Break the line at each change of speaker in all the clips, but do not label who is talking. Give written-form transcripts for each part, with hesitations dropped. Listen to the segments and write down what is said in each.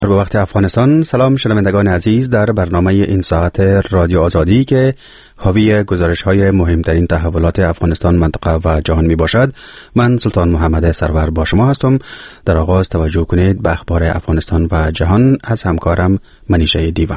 به وقت افغانستان. سلام شنوندگان عزیز، در برنامه این ساعت رادیو آزادی که حاوی گزارش‌های مهمترین تحولات افغانستان، منطقه و جهان می باشد، من سلطان محمد سرور با شما هستم. در آغاز توجه کنید به اخبار افغانستان و جهان از همکارم منیشه دیوا.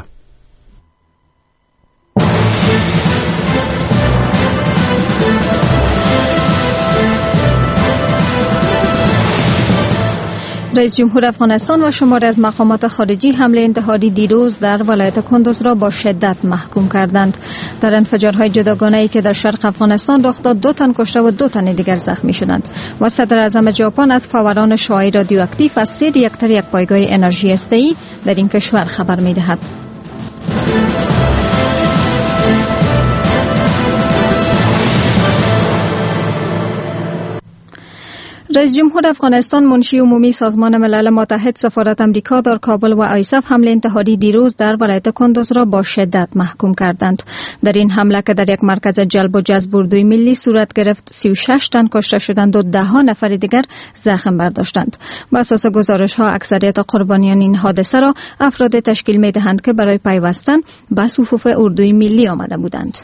رئیس جمهور افغانستان و شماری از مقامات خارجی حمله انتحاری دیروز در ولایت کندوز را با شدت محکوم کردند. در انفجارهای جداگانه‌ای که در شرق افغانستان رخ داد 2 تن کشته و 2 تن دیگر زخمی شدند و صدر اعظم ژاپن از فوران شعاع رادیواکتیو از 3 ریاکتور یک پایگاه انرژی هسته‌ای در این کشور خبر می‌دهد. رئیس جمهور افغانستان منشی عمومی سازمان ملل متحد، سفارت امریکا در کابل و آیساف حمله انتحاری دیروز در ولایت کندوز را با شدت محکوم کردند. در این حمله که در یک مرکز جلب و جذب اردوی ملی صورت گرفت، 36 تن کشته شدند و 10 نفر دیگر زخم برداشتند. بر اساس گزارش‌ها اکثریت قربانیان این حادثه را افراد تشکیل می‌دهند که برای پیوستن به صفوف اردوی ملی آمده بودند.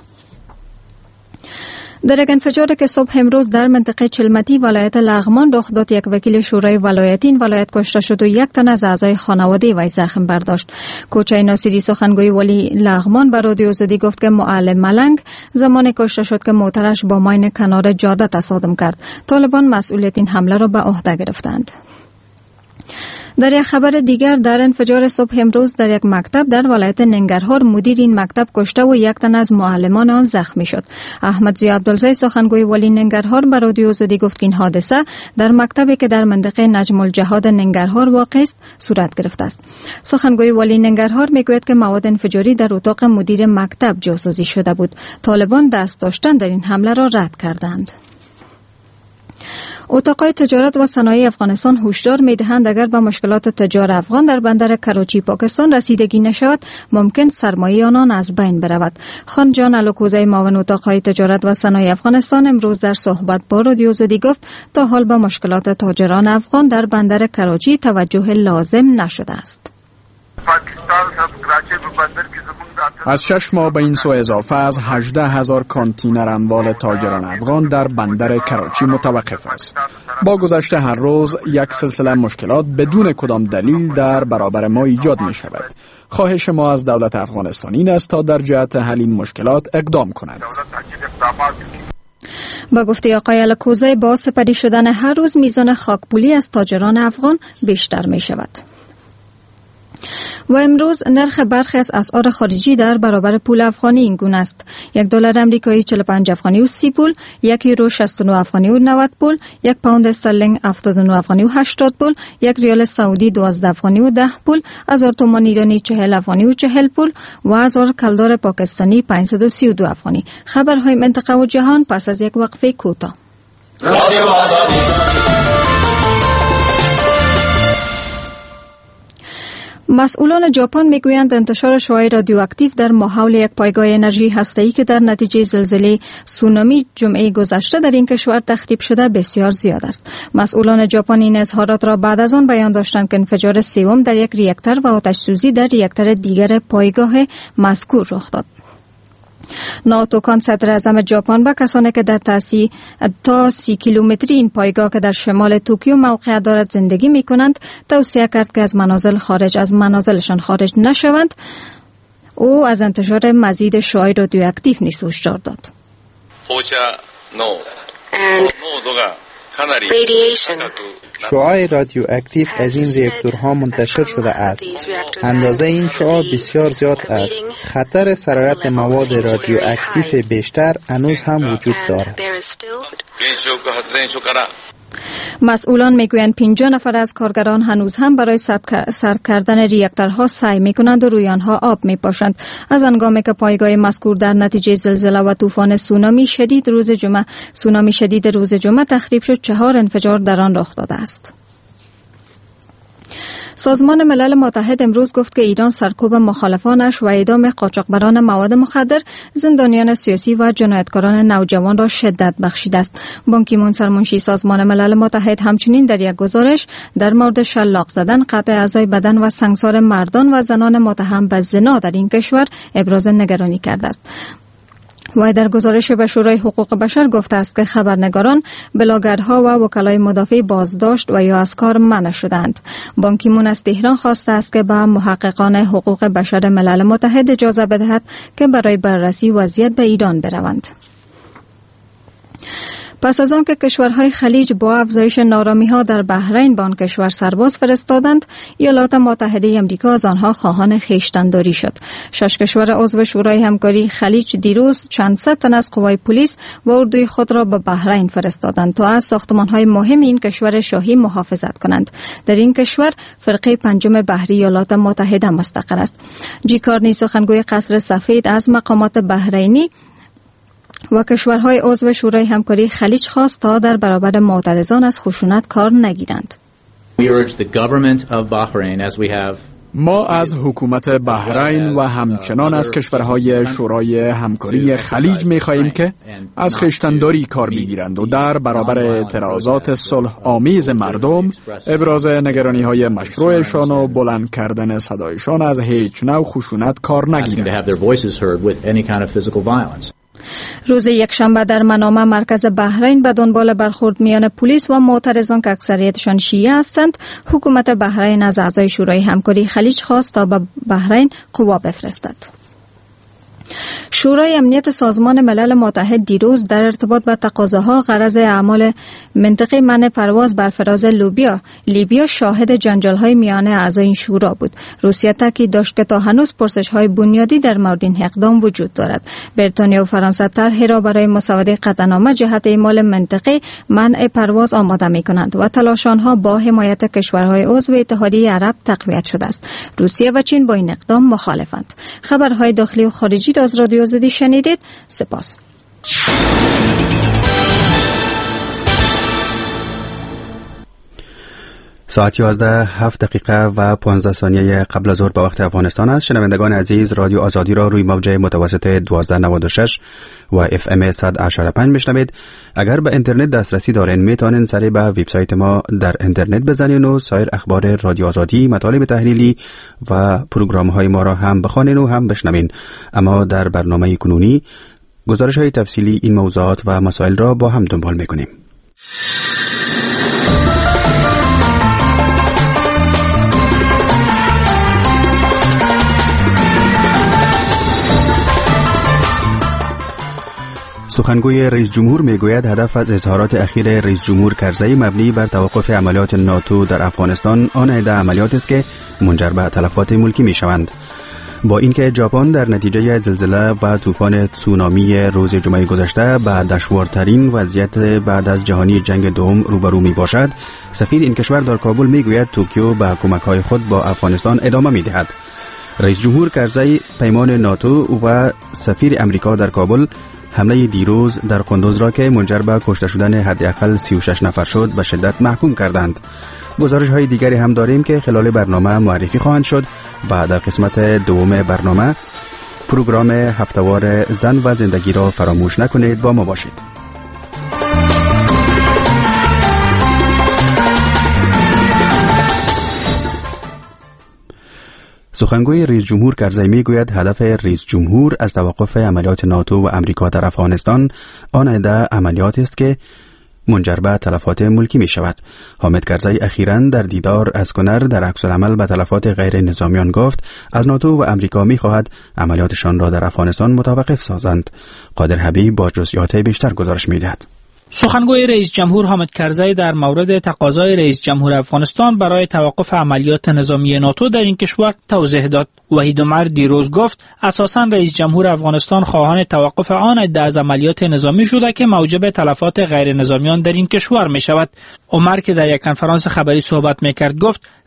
در یک انفجار که صبح امروز در منطقه چلمتی ولایت لغمان رخ داد، یک وکیل شورای ولایتی این ولایت کشته شد و 1 تن از اعضای خانواده وی زخم برداشت. کوچه ناصری سخنگوی ولی لغمان به رادیو آزادی گفت که معلم ملنگ زمان کشته شد که موترش با ماین کنار جاده تصادم کرد. طالبان مسئولیت این حمله را به عهده گرفتند. در یک خبر دیگر، در انفجار صبح امروز در یک مکتب در ولایت ننگرهار مدیر این مکتب کشته و 1 تن از معلمان آن زخمی شد. احمد ضیا عبدالزی سخنگوی ولی ننگرهار به رادیو آزادی گفت که این حادثه در مکتبی که در منطقه نجم الجهاد ننگرهار واقع است صورت گرفته است. سخنگوی ولی ننگرهار میگوید که مواد انفجاری در اتاق مدیر مکتب جاسازی شده بود. طالبان دست داشتن در این حمله را رد کردند. اتاقای تجارت و صنایع افغانستان هشدار می‌دهند اگر به مشکلات تجار افغان در بندر کراچی پاکستان رسیدگی نشود، ممکن سرمایه آنان از بین برود. خان جان الوکوزی معاون اتاقهای تجارت و صنایع افغانستان امروز در صحبت با رادیو آزادی گفت تا حال به مشکلات تاجران افغان در بندر کراچی توجه لازم نشده است.
از 6 ماه به این سو اضافه از 18,000 کانتینر اموال تاجران افغان در بندر کراچی متوقف است. با گذشت هر روز یک سلسله مشکلات بدون کدام دلیل در برابر ما ایجاد می شود. خواهش ما از دولت افغانستان این است تا در جهت حل این مشکلات اقدام کند.
با گفته آقای الکوزی، با سپری شدن هر روز میزان خاکپولی از تاجران افغان بیشتر می شود. و امروز نرخ برخی از اسعار خارجی در برابر پول افغانی این گونه است: $1 آمریکایی 45 افغانی و 30 پول، €1 69 افغانی و 90 پول، 1 پوند استرلینگ 79 افغانی و 80 پول، 1 ریال سعودی 12 افغانی و 10 پول، 1000 تومان ایرانی 40 افغانی و 40 پول و 1000 کلدار پاکستانی 532 افغانی. خبرهای منطقه و جهان پس از یک وقفه کوتاه. رادیو آزادی. مسئولان ژاپن میگویند انتشار شعاع رادیواکتیو در ماحول یک پایگاه انرژی هسته‌ای که در نتیجه زلزله سونامی جمعه گذشته در این کشور تخریب شده بسیار زیاد است. مسئولان ژاپن این اظهارات را بعد از آن بیان داشتند که انفجار سوم در یک ریاکتور و آتش سوزی در ریاکتور دیگر پایگاه مذکور رخ داد. ناتو کان صدر اعظم ژاپن با کسانی که در تا 30 کیلومتری این پایگاه که در شمال توکیو موقعیت دارد زندگی می کنند توصیه کرد که از منازلشان خارج نشوند. او از انتشار مزید شعاع رادیواکتیو نیز هشدار داد.
شعاع رادیواکتیو از این ریاکتورها منتشر شده است. اندازه این شعاع بسیار زیاد است. خطر سرایت مواد رادیواکتیو بیشتر هنوز هم وجود دارد.
مسئولان میگویند 50 نفر از کارگران هنوز هم برای سرد کردن ریاکتورها سعی میکنند و روی آنها آب میپاشند. از هنگامی که پایگاه مذکور در نتیجه زلزله و طوفان سونامی شدید روز جمعه تخریب شد، 4 انفجار در آن رخ داده است. سازمان ملل متحد امروز گفت که ایران سرکوب مخالفانش و اعدام قاچاقبران مواد مخدر، زندانیان سیاسی و جنایتکاران نوجوان را شدت بخشیده است. بان کی مون سرمنشی سازمان ملل متحد همچنین در یک گزارش در مورد شلاق زدن، قطع اعضای بدن و سنگسار مردان و زنان متهم به زنا در این کشور ابراز نگرانی کرده است. و در گزارش به شورای حقوق بشر گفته است که خبرنگاران، بلاگرها و وکلای مدافع بازداشت و یا از کار منع شدند. بان کی مون از تهران خواسته است که به محققان حقوق بشر ملل متحد اجازه بدهد که برای بررسی وضعیت به ایران بروند. پس از آنکه کشورهای خلیج با افزایش نارامی‌ها در بحرین به آن کشور سرباز فرستادند، ایالات متحده آمریکا از آنها خواهان خویشتن‌داری شد. 6 کشور عضو شورای همکاری خلیج دیروز چند صد تن از قوای پلیس و اردوی خود را به بحرین فرستادند تا از ساختمان‌های مهم این کشور شاهی محافظت کنند. در این کشور فرقه پنجم بحری ایالات متحده مستقر است. جی کارنی، سخنگوی قصر سفید، از مقامات بحرینی و کشورهای عضو شورای همکاری خلیج خواست تا در برابر معترضان از خشونت کار نگیرند.
ما از حکومت بحرین و همچنان از کشورهای شورای همکاری خلیج می‌خواهیم که از خویشتن‌داری کار بگیرند و در برابر اعتراضات صلح آمیز مردم، ابراز نگرانی‌های مشروعشان و بلند کردن صدایشان از هیچ نوع خشونت کار نگیرند.
روز یکشنبه در منامه، مرکز بحرین، به دنبال برخورد میان پلیس و معترضان که اکثریتشان شیعه هستند، حکومت بحرین از اعضای شورای همکاری خلیج خواست تا به بحرین قوا بفرستد. شورای امنیت سازمان ملل متحد دیروز در ارتباط با تقاضاها غرض اعمال منطقه منع پرواز بر فراز لیبیا شاهد جنجال‌های میان اعضای این شورا بود. روسیه تاکید داشت که تا هنوز پرسش‌های بنیادی در مورد این اقدام وجود دارد. بریتانیا و فرانسه طرحی را برای مساعده قطعنامه جهت اعمال منطقه منع پرواز آماده می‌کنند و تلاش آنها با حمایت کشورهای عضو اتحادیه عرب تقویت شده است. روسیه و چین با این اقدام مخالفند. خبرهای داخلی و خارجی از رادیو آزادی شنیدید. سپاس.
ساعت 11:07 و 15 ثانیه قبل از ظهر به وقت افغانستان است. شنوندگان عزیز، رادیو آزادی را روی موج متوسط 1296 و FM 100.5 میشنوید. اگر به اینترنت دسترسی دارین میتونین سری به وبسایت ما در اینترنت بزنین و سایر اخبار رادیو آزادی، مطالب تحلیلی و پروگرام‌های ما را هم بخوانین و هم بشنوین. اما در برنامه کنونی گزارش‌های تفصیلی این موضوعات و مسائل را با هم دنبال می‌کنیم. سخنگوی رئیس جمهور میگوید هدف از اظهارات اخیر رئیس جمهور کرزی مبنی بر توقف عملیات ناتو در افغانستان آن عده عملیات است که منجر به تلفات ملکی می شوند. با اینکه ژاپن در نتیجه زلزله و طوفان تسونامی روز جمعه گذشته به دشوارترین وضعیت بعد از جهانی جنگ دوم روبرو می باشد، سفیر این کشور در کابل میگوید توکیو به کمک‌های خود با افغانستان ادامه می دهد. رئیس جمهور کرزی پیمان ناتو و سفیر امریکا در کابل حمله دیروز در قندوز را که منجر به کشته شدن حداقل 36 نفر شد به شدت محکوم کردند. گزارش‌های دیگری هم داریم که خلال برنامه معرفی خواهند شد و در قسمت دوم برنامه پروگرام هفته‌وار زن و زندگی را فراموش نکنید. با ما باشید. سخنگوی رئیس جمهور کرزی میگوید هدف رئیس جمهور از توقف عملیات ناتو و امریکا در افغانستان آن عده عملیات است که منجر به تلفات ملکی می شود. حامد کرزی اخیراً در دیدار از کنر در عکس العمل به تلفات غیر نظامیان گفت از ناتو و امریکا می خواهد عملیاتشان را در افغانستان متوقف سازند. قادر حبیب با جزئیات بیشتر گزارش می دهد.
سخنگوی رئیس جمهور حامد کرزی در مورد تقاضای رئیس جمهور افغانستان برای توقف عملیات نظامی ناتو در این کشور توضیح داد. وحید عمر دیروز گفت اساساً رئیس جمهور افغانستان خواهان توقف آن عده از عملیات نظامی شده که موجب تلفات غیر نظامیان در این کشور می شود. عمر که در یک کنفرانس خبری صحبت می کرد گفت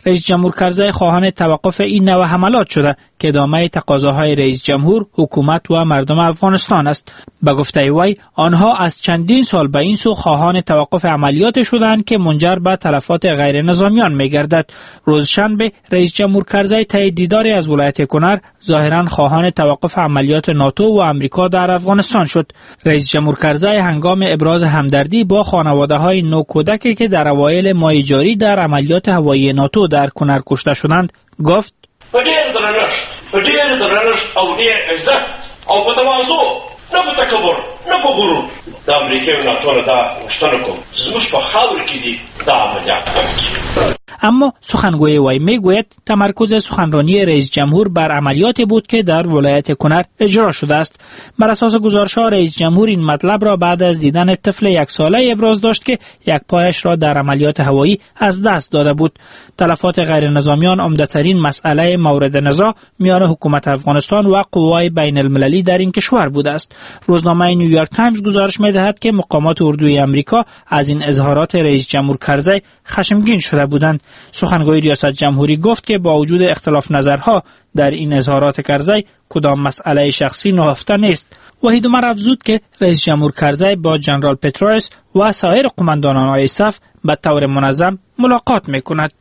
رئیس جمهور کرزی خواهان توقف این نوع حملات شده که ادامه تقاضاهای رئیس جمهور، حکومت و مردم افغانستان است. به گفته وی آنها از چندین سال به این سو خواهان توقف عملیات شدند که منجر به تلفات غیر نظامیان می‌گردد. روز شنبه رئیس جمهور کرزی طی دیداری از ولایت کنر ظاهراً خواهان توقف عملیات ناتو و آمریکا در افغانستان شد. رئیس جمهور کرزی هنگام ابراز همدردی با خانواده‌های 9 کودکی که در اوایل ماه جاری در عملیات هوایی ناتو در کنر کشته شدند گفت:
په ډېر درنښت او ډېر عزت او په تواضع، نه په تکبر نه په غرور د امریکا او ناتو نه دا غوښتنه کوم زموږ په خاور کې دي دا عملیات.
اما سخنگوی وی میگوید تمرکز سخنرانی رئیس جمهور بر عملیاتی بود که در ولایت کنر اجرا شده است. بر اساس گزارش‌ها رئیس جمهور این مطلب را بعد از دیدن طفل 1 ساله ابراز داشت که یک پایش را در عملیات هوایی از دست داده بود. تلفات غیر نظامیان عمده‌ترین مسئله مورد نزاع میان حکومت افغانستان و قوای بین المللی در این کشور بوده است. روزنامه نیویورک تایمز گزارش می‌دهد که مقامات اردوی آمریکا از این اظهارات رئیس جمهور کرزی خشمگین شده بودند. سخنگوی ریاست جمهوری گفت که با وجود اختلاف نظرها در این اظهارات کرزی کدام مسئله شخصی نهفته نیست. وحید عمر افزود که رئیس جمهور کرزی با جنرال پتروس و سایر قماندانان آیساف به طور منظم ملاقات میکند.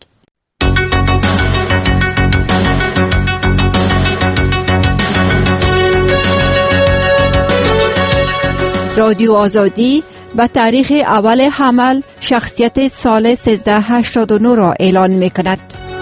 رادیو آزادی به تاریخ اول حمل شخصیت سال 1389 را اعلان می کند.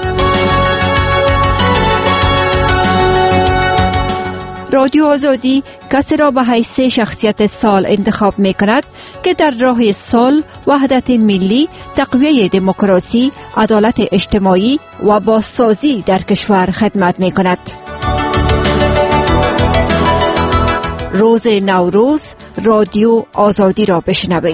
رادیو آزادی کسی را به حیث شخصیت سال انتخاب می کند که در راه صلح، وحدت ملی، تقویت دموکراسی، عدالت اجتماعی و بازسازی در کشور خدمت می کند. روز نوروز رادیو آزادی را بشنوید.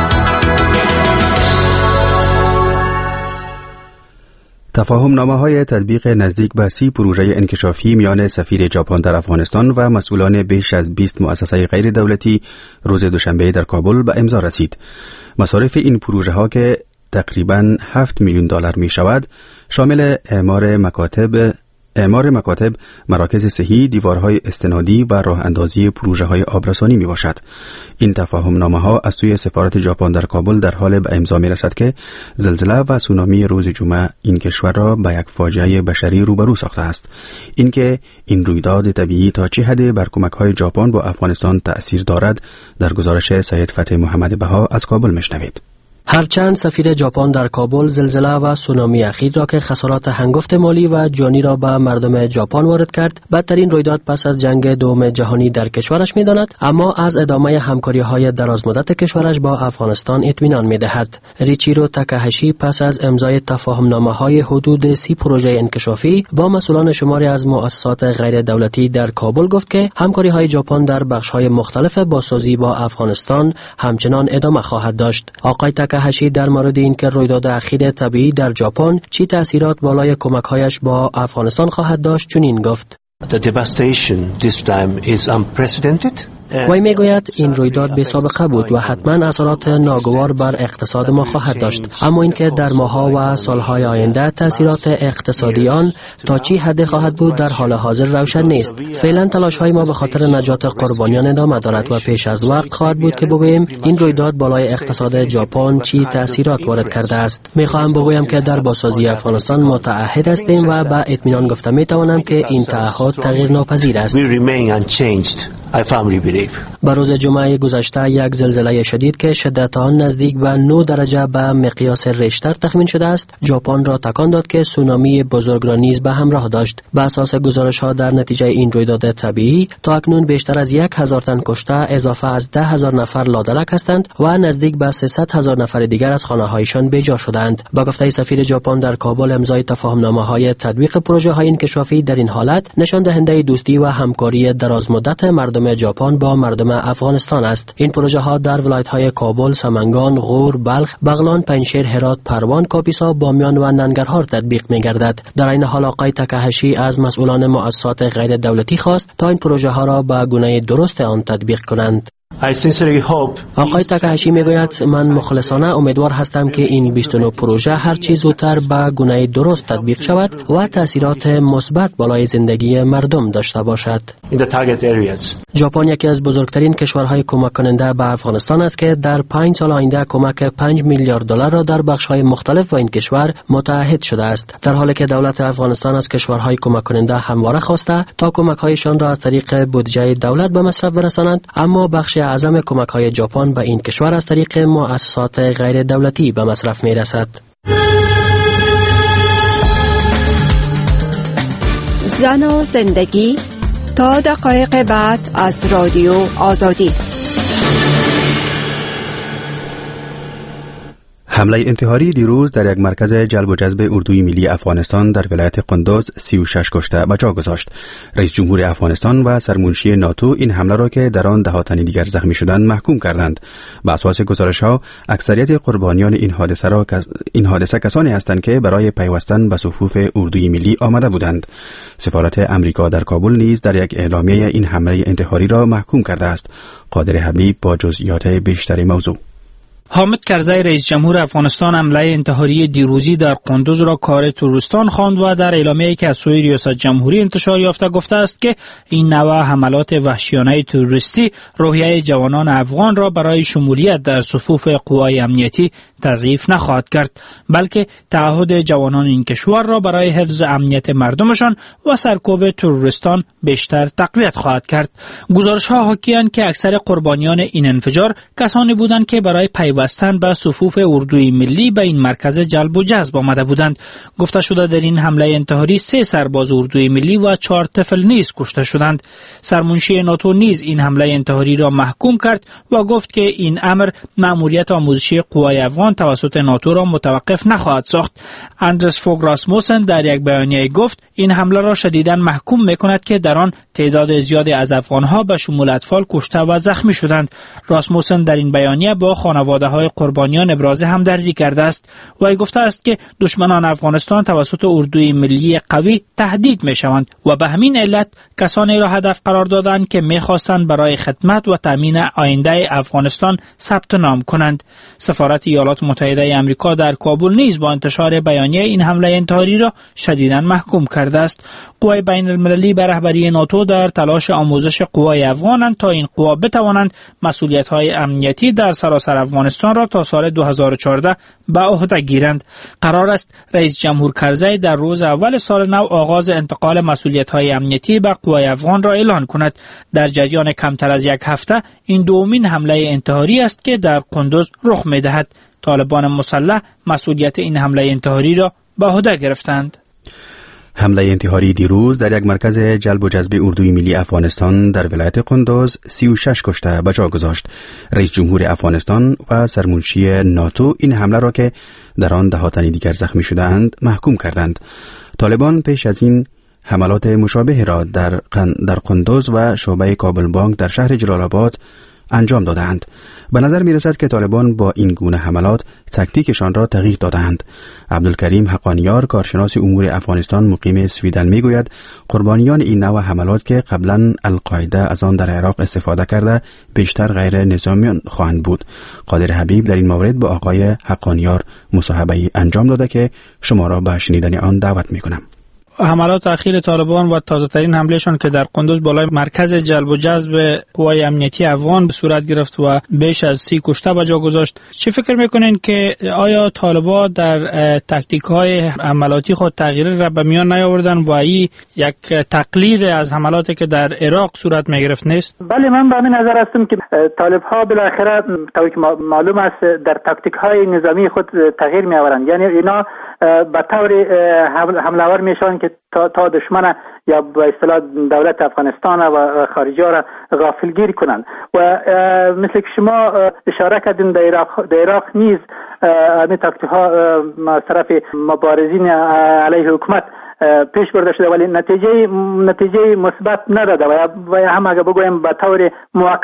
تفاهم نامه های تطبیق نزدیک به 30 پروژه انکشافی میان سفیر ژاپن در افغانستان و مسئولان بیش از 20 مؤسسه غیر دولتی روز دوشنبه در کابل به امضا رسید. مصارف این پروژه ها که تقریباً 7 میلیون دلار می شود شامل اعمار مکاتب، مراکز صحی، دیوارهای استنادی و راه اندازی پروژه های آبرسانی می باشد. این تفاهم نامه ها از سوی سفارت ژاپن در کابل در حال به امضا می رسد که زلزله و سونامی روز جمعه این کشور را به یک فاجعه بشری روبرو ساخته است. اینکه این رویداد طبیعی تا چه حد بر کمک های ژاپن با افغانستان تأثیر دارد در گزارش سید فتح محمد بها از کابل میشنوید.
هرچند سفیر ژاپن در کابل زلزله و سونامی اخیر را که خسارات هنگفت مالی و جانی را به مردم ژاپن وارد کرد بدترین رویداد پس از جنگ دوم جهانی در کشورش می‌داند، اما از ادامه همکاری‌های درازمدت کشورش با افغانستان اطمینان می‌دهد. ریچیرو تاکاهاشی پس از امضای تفاهم‌نامه‌های حدود 30 پروژه انکشافی با مسئولان شماری از مؤسسات غیر دولتی در کابل گفت که همکاری‌های ژاپن در بخش‌های مختلف بازسازی با افغانستان همچنان ادامه خواهد داشت. آقای تاکاهاشی در مورد اینکه رویداد اخیر طبیعی در ژاپن چی تأثیرات بالای کمک‌هایش با افغانستان خواهد داشت چنین گفت:
The devastation this time is unprecedented.
وی میگوید این رویداد بی سابقه بود و حتما اثرات ناگوار بر اقتصاد ما خواهد داشت، اما اینکه در ماه‌ها و سال‌های آینده تأثیرات اقتصادی آن تا چی حد خواهد بود در حال حاضر روشن نیست. فعلا تلاش‌های ما به خاطر نجات قربانیان ادامه دارد و پیش از وقت خواهد بود که بگوییم این رویداد بالای اقتصاد ژاپن چی تأثیرات وارد کرده است. می‌خواهم بگویم که در بازسازی افغانستان متعهد هستیم و با اطمینان گفته می‌توانم که این تعهد تغییر ناپذیر است. بر روز جمعه گذشته یک زلزله شدید که شدت آن نزدیک به 9 درجه به مقیاس ریشتر تخمین شده است ژاپن را تکان داد که سونامی بزرگ را نیز به همراه داشت. بر اساس گزارش‌ها در نتیجه این رویداد طبیعی تا اکنون بیشتر از 1000 تن کشته اضافه از 10,000 نفر لاعلاج هستند و نزدیک به 300,000 نفر دیگر از خانه‌هایشان بی‌جا شدند. با گفته سفیر ژاپن در کابل امضای تفاهم‌نامه‌های تطبیق پروژه‌های انکشافی در این حالت نشان دهنده دوستی و همکاری درازمدت مردم ژاپن با مردم افغانستان است. این پروژه ها در ولایت‌های کابل، سمنگان، غور، بلخ، بغلان، پنجشیر، هرات، پروان، کاپیسا، بامیان و ننگرهار تطبیق می‌گردد. در این حال آقای تاکاهاشی از مسئولان مؤسسات غیر دولتی خواست تا این پروژه ها را به گونه درست آن تطبیق کنند. آقای تکهشی میگوید من مخلصانه امیدوار هستم که این 29 پروژه هر چه زودتر به گونه درست تطبیق شود و تاثیرات مثبت بالای زندگی مردم داشته باشد. ژاپن یکی از بزرگترین کشورهای کمک کننده به افغانستان است که در 5 سال آینده کمک 5 میلیارد دلار را در بخش‌های مختلف و این کشور متعهد شده است، در حالی که دولت افغانستان از کشورهای کمک کننده همواره خواسته تا کمک‌هایشان را از طریق بودجه دولت به مصرف برسانند، اما بخش اعظم کمک‌های ژاپن به این کشور از طریق مؤسسات غیر دولتی به مصرف می‌رسد.
زن و زندگی تا دقایق بعد از رادیو آزادی.
حمله انتحاری دیروز در یک مرکز جلب و جذب اردوی ملی افغانستان در ولایت قندوز 36 کشته به جا گذاشت. رئیس جمهور افغانستان و سرمنشی ناتو این حمله را که در آن 10 تن دیگر زخمی شدند محکوم کردند. به اساس گزارش‌ها اکثریت قربانیان این حادثه کسانی هستند که برای پیوستن به صفوف اردوی ملی آمده بودند. سفارت امریکا در کابل نیز در یک اعلامیه این حمله انتحاری را محکوم کرده است. قادر حبیب با جزئیات بیشتر موضوع.
حامد کرزی رئیس جمهور افغانستان حمله انتحاری دیروزی در قندوز را کار تروریستان خواند و در اعلامیه‌ای که از سوی ریاست جمهوری انتشار یافته گفته است که این نوع حملات وحشیانه تروریستی روحیه جوانان افغان را برای شمولیت در صفوف قوای امنیتی تضعیف نخواهد کرد، بلکه تعهد جوانان این کشور را برای حفظ امنیت مردمشان و سرکوب تروریستان بیشتر تقویت خواهد کرد. گزارش‌ها حاکی‌اند که اکثر قربانیان این انفجار کسانی بودند که برای پیوستن به صفوف اردوی ملی به این مرکز جلب و جذب آمده بودند. گفته شده در این حمله انتحاری 3 سرباز اردوی ملی و 4 طفل نیز کشته شدند. سرمنشی ناتو نیز این حمله انتحاری را محکوم کرد و گفت که این امر مأموریت آموزشی قوای افغان توسط ناتو را متوقف نخواهد ساخت. اندرس فوگ راسموسن در یک بیانیه گفت این حمله را شدیداً محکوم می‌کند که در آن تعداد زیادی از افغان‌ها به شمول اطفال کشته و زخمی شدند. راسموسن در این بیانیه با خانواده‌های قربانیان ابراز همدردی کرده است و گفته است که دشمنان افغانستان توسط اردوی ملی قوی تهدید می‌شوند و به همین علت کسانی را هدف قرار دادند که می‌خواستند برای خدمت و تامین آینده افغانستان ثبت نام کنند. سفارت ایالات متحده آمریکا در کابل نیز با انتشار بیانیه این حمله انتحاری را شدیداً محکوم کرده است. قوای بین المللی به رهبری ناتو در تلاش آموزش قوای افغانند تا این قوا بتوانند مسئولیت‌های امنیتی در سراسر افغانستان را تا سال 2014 به عهده گیرند. قرار است رئیس جمهور کرزی در روز اول سال نو آغاز انتقال مسئولیت‌های امنیتی به قوای افغان را اعلان کند. در جریان کمتر از یک هفته این دومین حمله انتحاری است که در قندوز رخ می‌دهد. طالبان مسلح مسئولیت این حمله انتحاری را به عهده گرفتند.
حمله انتحاری دیروز در یک مرکز جلب و جذب اردوی ملی افغانستان در ولایت قندوز 36 کشته به جا گذاشت. رئیس جمهور افغانستان و سرمنشی ناتو این حمله را که در آن 10 تن دیگر زخمی شدند محکوم کردند. طالبان پیش از این حملات مشابه را در قندوز و شعبه کابل بانک در شهر جلال آباد انجام دادند. به نظر می رسد که طالبان با این گونه حملات تاکتیکشان را تغییر دادند. عبدالکریم حقانیار کارشناس امور افغانستان مقیم سویدن می گوید قربانیان این نوع حملات که قبلا القاعده از آن در عراق استفاده کرده بیشتر غیر نظامیان خواهند بود. قادر حبیب در این مورد با آقای حقانیار مصاحبه انجام داده که شما را به شنیدن آن دعوت می کنم.
حملات اخیر طالبان و تازه‌ترین حملهشان که در قندوز بالای مرکز جلب و جذب قوای امنیتی افغان به صورت گرفت و بیش از 30 کشته به جا گذاشت، چه فکر میکنین که آیا طالبان در تاکتیک‌های حملاتی خود تغییر را به میان نیاوردن و این یک تقلید از حملاتی که در عراق صورت میگرفت نیست؟
بله، من به همین نظر هستم که طالب‌ها بالاخره طوری که معلوم است در تاکتیک‌های نظامی خود تغییر می‌آورند. یعنی اینا به طور حمله‌آور میشن که تا دشمن یا به اصطلاح دولت افغانستان و خارجی را غافلگیر کنند و مثل که شما اشاره کردین در عراق نیز همین تاکتیک‌ها طرف مبارزین علیه حکومت پیش برده شده ولی نتیجه مثبت نداده و هم اگر بگویم به طور موقت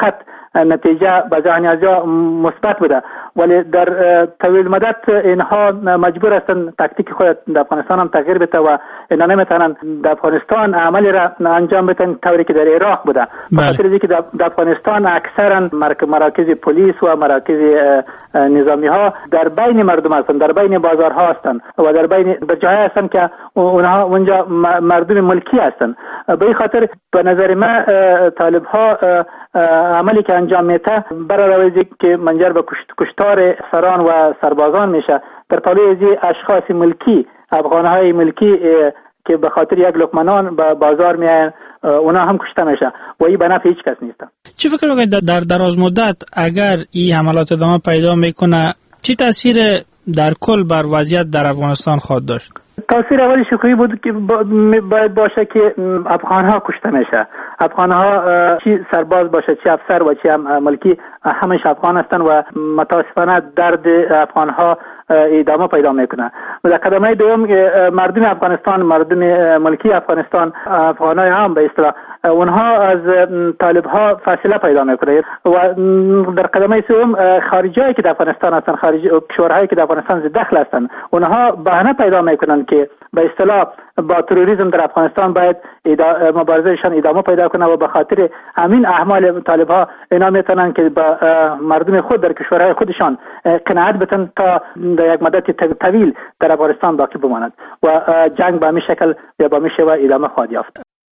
نتیجه به ذهن ازیا مثبت بوده، ولی در طویل مدت اینها مجبور هستند تاکتیک خود در افغانستان هم تغییر بده و اینا نمیتونن در افغانستان عملی را انجام بدن طوری که در عراق بوده. به خاطر اینکه در افغانستان اکثرا مراکز پلیس و مراکز نظامی ها در بین مردم هستند، در بین بازارها هستند و در بین جاهای هستند که اونها اونجا مردم ملکی هستند. به این خاطر به نظر من طالب ها عملی که انجام میده برای که منجر به کشتار سران و سربازان میشه در طالب اشخاص ملکی، افغانهای ملکی که به خاطر یک لقمه نان به بازار میاین اونا هم کشته میشه و این به نفع هیچ کس نیست.
چی فکر میکنید در دراز مدت اگر این حملات ادامه پیدا میکنه چی تاثیر در کل بر وضعیت در افغانستان خواهد داشت؟
تاثیر اولی شکویی بود که باید باشه که افغانها کشته میشه. افغانها چی سرباز باشه چی افسر و چی ملکی همش افغان هستن و متاسفانه درد افغانها ادامه پیدا میکنه. و در قدمه دوم مردم افغانستان، مردم ملکی افغانستان، افغانای هم به اصطلاح اونها از طالب ها فاصله پیدا میکنه و در قدمه سوم خارجیایی که در افغانستان هستن، خارجی کشورهایی که در افغانستان دخل هستن، اونها بهانه پیدا میکنن که به اصطلاح با تروریسم در افغانستان باید مبارزهشان ادامه پیدا کنه و به خاطر همین اعمال طالب ها اینا میتونن که با مردم خود در کشورهای خودشان قناعت بتن تا در یک مدت طویل در افغانستان باقی بماند و جنگ به همین شکل یا به همین شیوه ادامه خواهد یافت.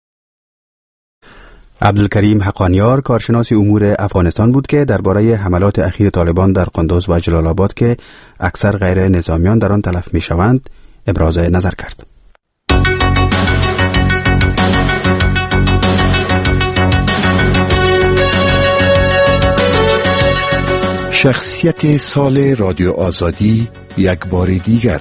عبدالکریم حقانیار کارشناس امور افغانستان بود که درباره حملات اخیر طالبان در قندوز و جلال آباد که اکثر غیر نظامیان در آن تلف میشوند ابراز نظر کرد.
شخصیت سال رادیو آزادی یک بار دیگر.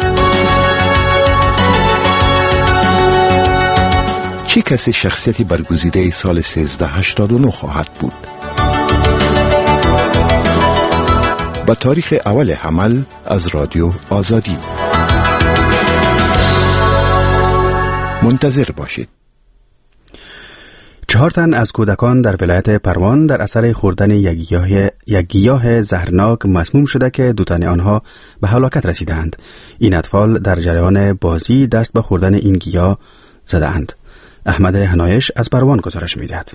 چه کسی شخصیتی برگزیده سال 1389 خواهد بود؟ با تاریخ اول حمل از رادیو آزادی منتظر باشید.
4 تن از کودکان در ولایت پروان در اثر خوردن یک گیاه زهرناک مسموم شده که 2 تن آنها به هلاکت رسیدند. این اطفال در جریان بازی دست به خوردن این گیاه زدند. احمد هنایش از پروان گزارش می‌دهد.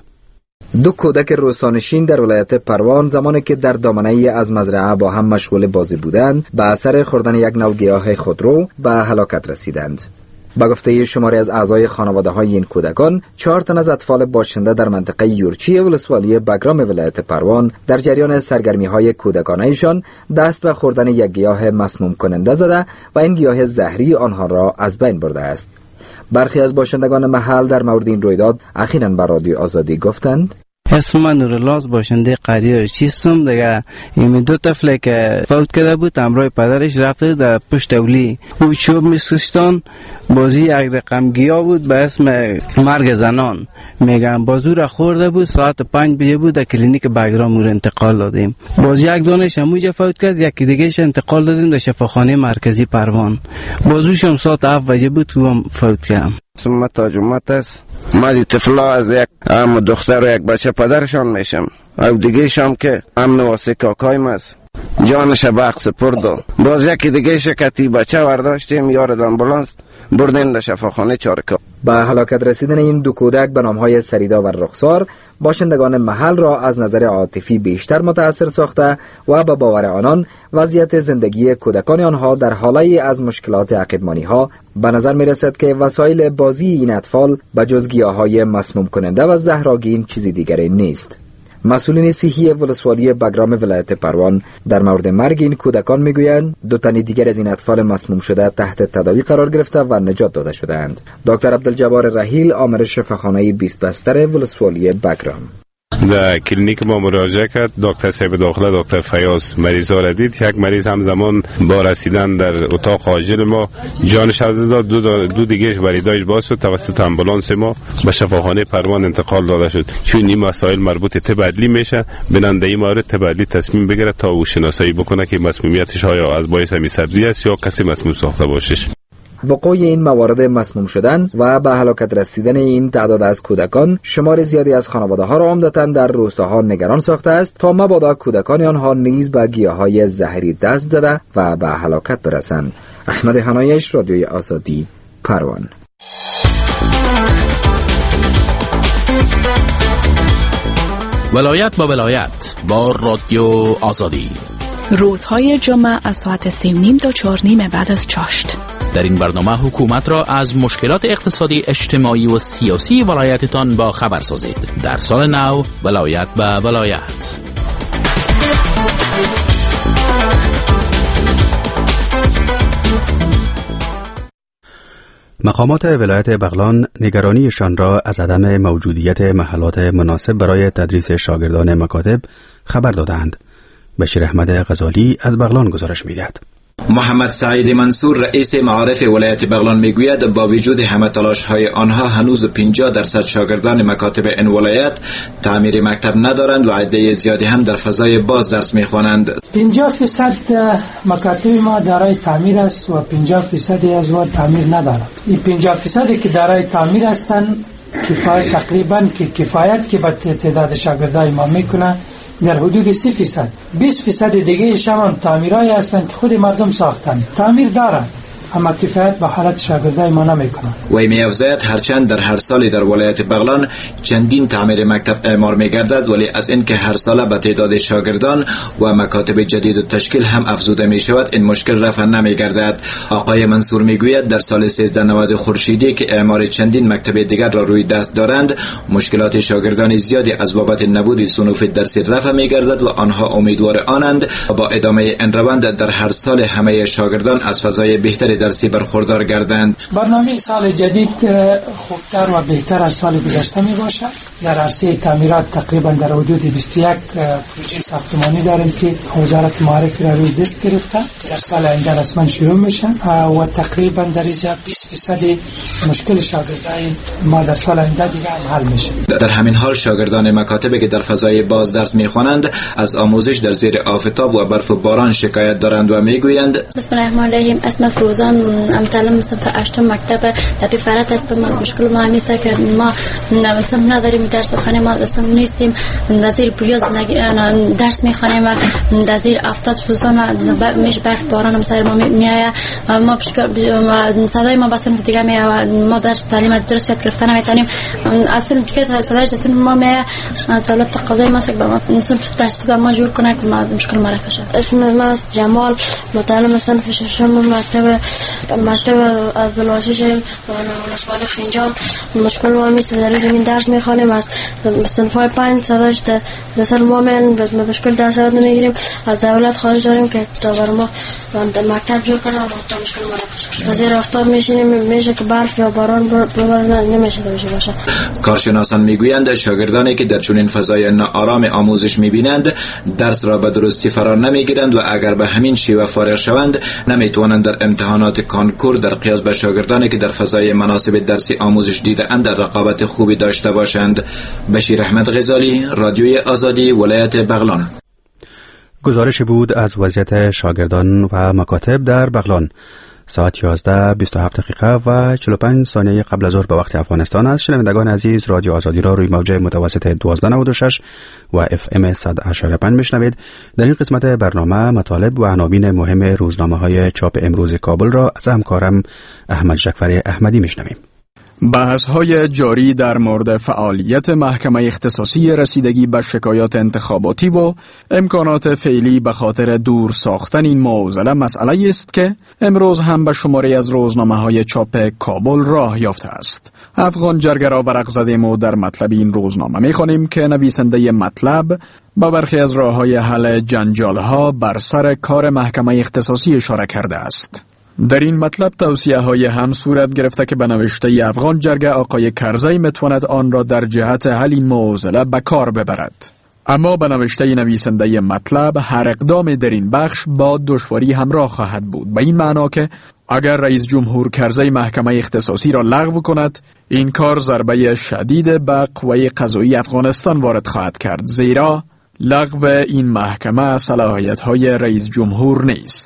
2 کودک روستانشین در ولایت پروان زمانی که در دامنه‌ای از مزرعه با هم مشغول بازی بودند به اثر خوردن یک نوع گیاه خودرو به هلاکت رسیدند. با گفته شماری از اعضای خانواده‌های این کودکان 4 تن از اطفال باشنده در منطقه یورچی ولسوالی بگرام ولایت پروان در جریان سرگرمی‌های کودکانه‌شان دست به خوردن یک گیاه مسموم کننده زده و این گیاه زهری آنها را از بین برده است. برخی از باشندگان محل در مورد این رویداد اخیراً به رادیو آزادی گفتند:
اسم من نورالله باشنده قریه چیستم دیگه. این 2 طفل که فوت کرده بود همراه پدرش رفته در پشت اولی او چوب میسکشتن بازی یک رقم گیاه بود به اسم مرگ زنان میگن بازو را خورده بود. ساعت 5 بجه بود در کلینیک بگرام او را انتقال دادیم. باز یک دانش همونجا فوت کرد، یکی دیگهش انتقال دادیم در شفاخانه مرکزی پروان. بازوش هم ساعت 7 بجه بود او هم فوت کرد.
اسم تاج امت است. مازی طفلا از یک دختر و یک بچه پدرشان میشم او دیگهشم که امن واسه کاکایم است جانش به سپرد. باز یکی دیگه شکتی بچه ورداشتیم یارد آمبولانس بردیم در شفاخانه چارکا.
با هلاکت رسیدن این 2 کودک به نامهای سریدا و رخسار باشندگان محل را از نظر عاطفی بیشتر متاثر ساخته و به باور آنان وضعیت زندگی کودکان آنها در حالی از مشکلات عقیدمانی ها به نظر می رسد که وسایل بازی این اطفال به جز گیاهای مسموم کننده و زهرآگین چیزی دیگری نیست. مسئولین صحی ولسوالی بگرام ولایت پروان در مورد مرگ این کودکان میگویند 2 تن دیگر از این اطفال مسموم شده تحت تداوی قرار گرفته و نجات داده شدند. دکتر عبدالجبار رحیل آمر شفاخانه 20 بستر ولسوالی بگرام
در کلینیک ما مراجعه کرد. دکتر صاحب داخله دکتر فیاض مریض را دید. یک مریض همزمان با رسیدن در اتاق عاجل ما جانش از داد. 2 دیگه بریدایش باز شد. توسط آمبولانس ما به شفاخانه پروان انتقال داده شد. چون این مسائل مربوط تبدیلی میشه بننده این مورد تبدیلی تصمیم بگیره تا او شناسایی بکنه که مسمومیتش آیا از باعث همین سبزی است یا کسی مسموم ساخته باشش.
وقوع این موارد مسموم شدن و به هلاکت رسیدن این تعداد از کودکان شمار زیادی از خانواده‌ها را عمدتاً در روستاها نگران ساخته است تا مبادا کودکان آنها نیز به گیاهای زهری دست زده و به هلاکت برسند. احمد حنایش، رادیوی آزادی، پروان.
ولایت با ولایت با رادیو آزادی،
روزهای جمعه از ساعت 3:30 تا 4:30 بعد از چاشت.
در این برنامه حکومت را از مشکلات اقتصادی، اجتماعی و سیاسی ولایتتان با خبر سازید. در سال نو ولایت به ولایت.
مقامات ولایت بغلان نگرانیشان را از عدم موجودیت محلات مناسب برای تدریس شاگردان مکاتب خبر دادند. بشیر احمد غزالی از بغلان گزارش می‌دهد.
محمد سعید منصور رئیس معارف ولایت بغلان میگوید با وجود همه تلاش‌های آنها هنوز 50% شاگردان مکاتب این ولایت تعمیر مکتب ندارند و عده زیادی هم در فضای باز درس می‌خوانند.
50% مکاتب ما دارای تعمیر است و 50% از آن تعمیر ندارند. این 50% که دارای تعمیر هستند کفایت تقریباً کفایت که به تعداد شاگردای ما میکنه در حدود 30%. 20% دیگه شمان تعمیرای هستند که خود مردم ساختند. تعمیر دارند اما کفایت به حالت شاگردای ما نمیکنند.
وی می‌افزاید هرچند در هر سالی در ولایت بغلان چندین تعمیر مکتب اعمار می‌گردد، ولی از اینکه هر ساله به تعداد شاگردان و مکاتب جدید تشکیل هم افزوده می‌شود این مشکل رفع نمی‌گردد. آقای منصور می‌گوید در سال 1390 خورشیدی که اعمار چندین مکتب دیگر را روی دست دارند، مشکلات شاگردان زیادی از بابت نبود صنوف درسی رفع می‌گردد و آنها امیدوار آنند با ادامه این روند در هر سال همه شاگردان از فضای بهتری درسی برخوردار گردند.
برنامه سال جدید خوبتر و بهتر از سال گذشته می باشد. در عرصه تعمیرات تقریبا در حدود 21 پروژه ساختمانی داریم که وزارت معارف را روی دست گرفته. در سال آینده رسما شروع میشن و تقریبا در اینجا 20% مشکل شاگردای ما در سال آینده دیگه هم حل میشه.
در همین حال شاگردان مکاتبی که در فضای باز درس میخوانند از آموزش در زیر آفتاب و برف و باران شکایت دارند و میگویند:
بسم الله الرحمن الرحیم، اسم فروزان، امتحان صف 8 مکتب تپی فرات است. مشکل ما همیشه که ما صف نداریم، درس بخونیم، ما صف نیستیم، در زیر پیاز درس میخوانیم، در زیر آفتاب سوزان میش برف باران هم سر ما میآید. ما صدای ما بسیم دیگه میآید، ما درس تعلیم درس یاد گرفتن نمیتونیم. اصلا که صدای درس ما میآید دولت تقاضای ما است که صنف درس ما جور کنه که ما مشکل ما رفع شه.
اسم ما است جمال، متعلم صنف ششم مکتب بلواشش ولسوالی خنجان. مشکل ما میست در زمین درس میخوانیم، از صنفای 5 صداش در سال ما مشکل درس یاد نمیگیریم. از دولت خواهش داریم که تا بر ما مکتب جور کنه و تا مشکل ما رفع شه. زیر آفتاب میشینیم، میشه که برف یا باران نمیشه باشه.
کارشناسان میگویند شاگردانی که در چنین فضای ناآرام آموزش میبینند درس را به درستی فرا نمیگیرند و اگر به همین شیوه فارغ شوند نمیتوانند در امتحانات کانکور در قیاس به شاگردانی که در فضای مناسب درسی آموزش دیده اند رقابت خوبی داشته باشند. بشیر احمد غزالی، رادیوی آزادی، ولایت بغلان.
گزارش بود از وضعیت شاگردان و مکاتب در بغلان. ساعت 11:27 و 45 ثانیه قبل از ظهر به وقت افغانستان است. شنوندگان عزیز، رادیو آزادی را روی موج متوسط 1296 و FM 100.5 میشنوید. در این قسمت برنامه مطالب و عناوین مهم روزنامه‌های چاپ امروز کابل را از همکارم احمد جعفر احمدی میشنویم.
بحث‌های جاری در مورد فعالیت محکمه اختصاصی رسیدگی به شکایات انتخاباتی و امکانات فعلی به خاطر دور ساختن این معضله مسئله است که امروز هم به شماری از روزنامه‌های چاپ کابل راه یافته است. افغان جرگه را ورق زدیم و در مطلب این روزنامه می‌خوانیم که نویسنده مطلب با برخی از راه‌های حل جنجال‌ها بر سر کار محکمه اختصاصی اشاره کرده است. در این مطلب توصیه‌های هم صورت گرفته که به نوشته افغان جرگه آقای کرزی میتواند آن را در جهت حل این معضله به کار ببرد. اما به نوشته نویسنده مطلب هر اقدام در این بخش با دشواری همراه خواهد بود، به این معنا که اگر رئیس جمهور کرزی محکمه اختصاصی را لغو کند این کار ضربه شدید به قوه قضایی افغانستان وارد خواهد کرد، زیرا لغو این محکمه صلاحیت‌های رئیس جمهور نیست.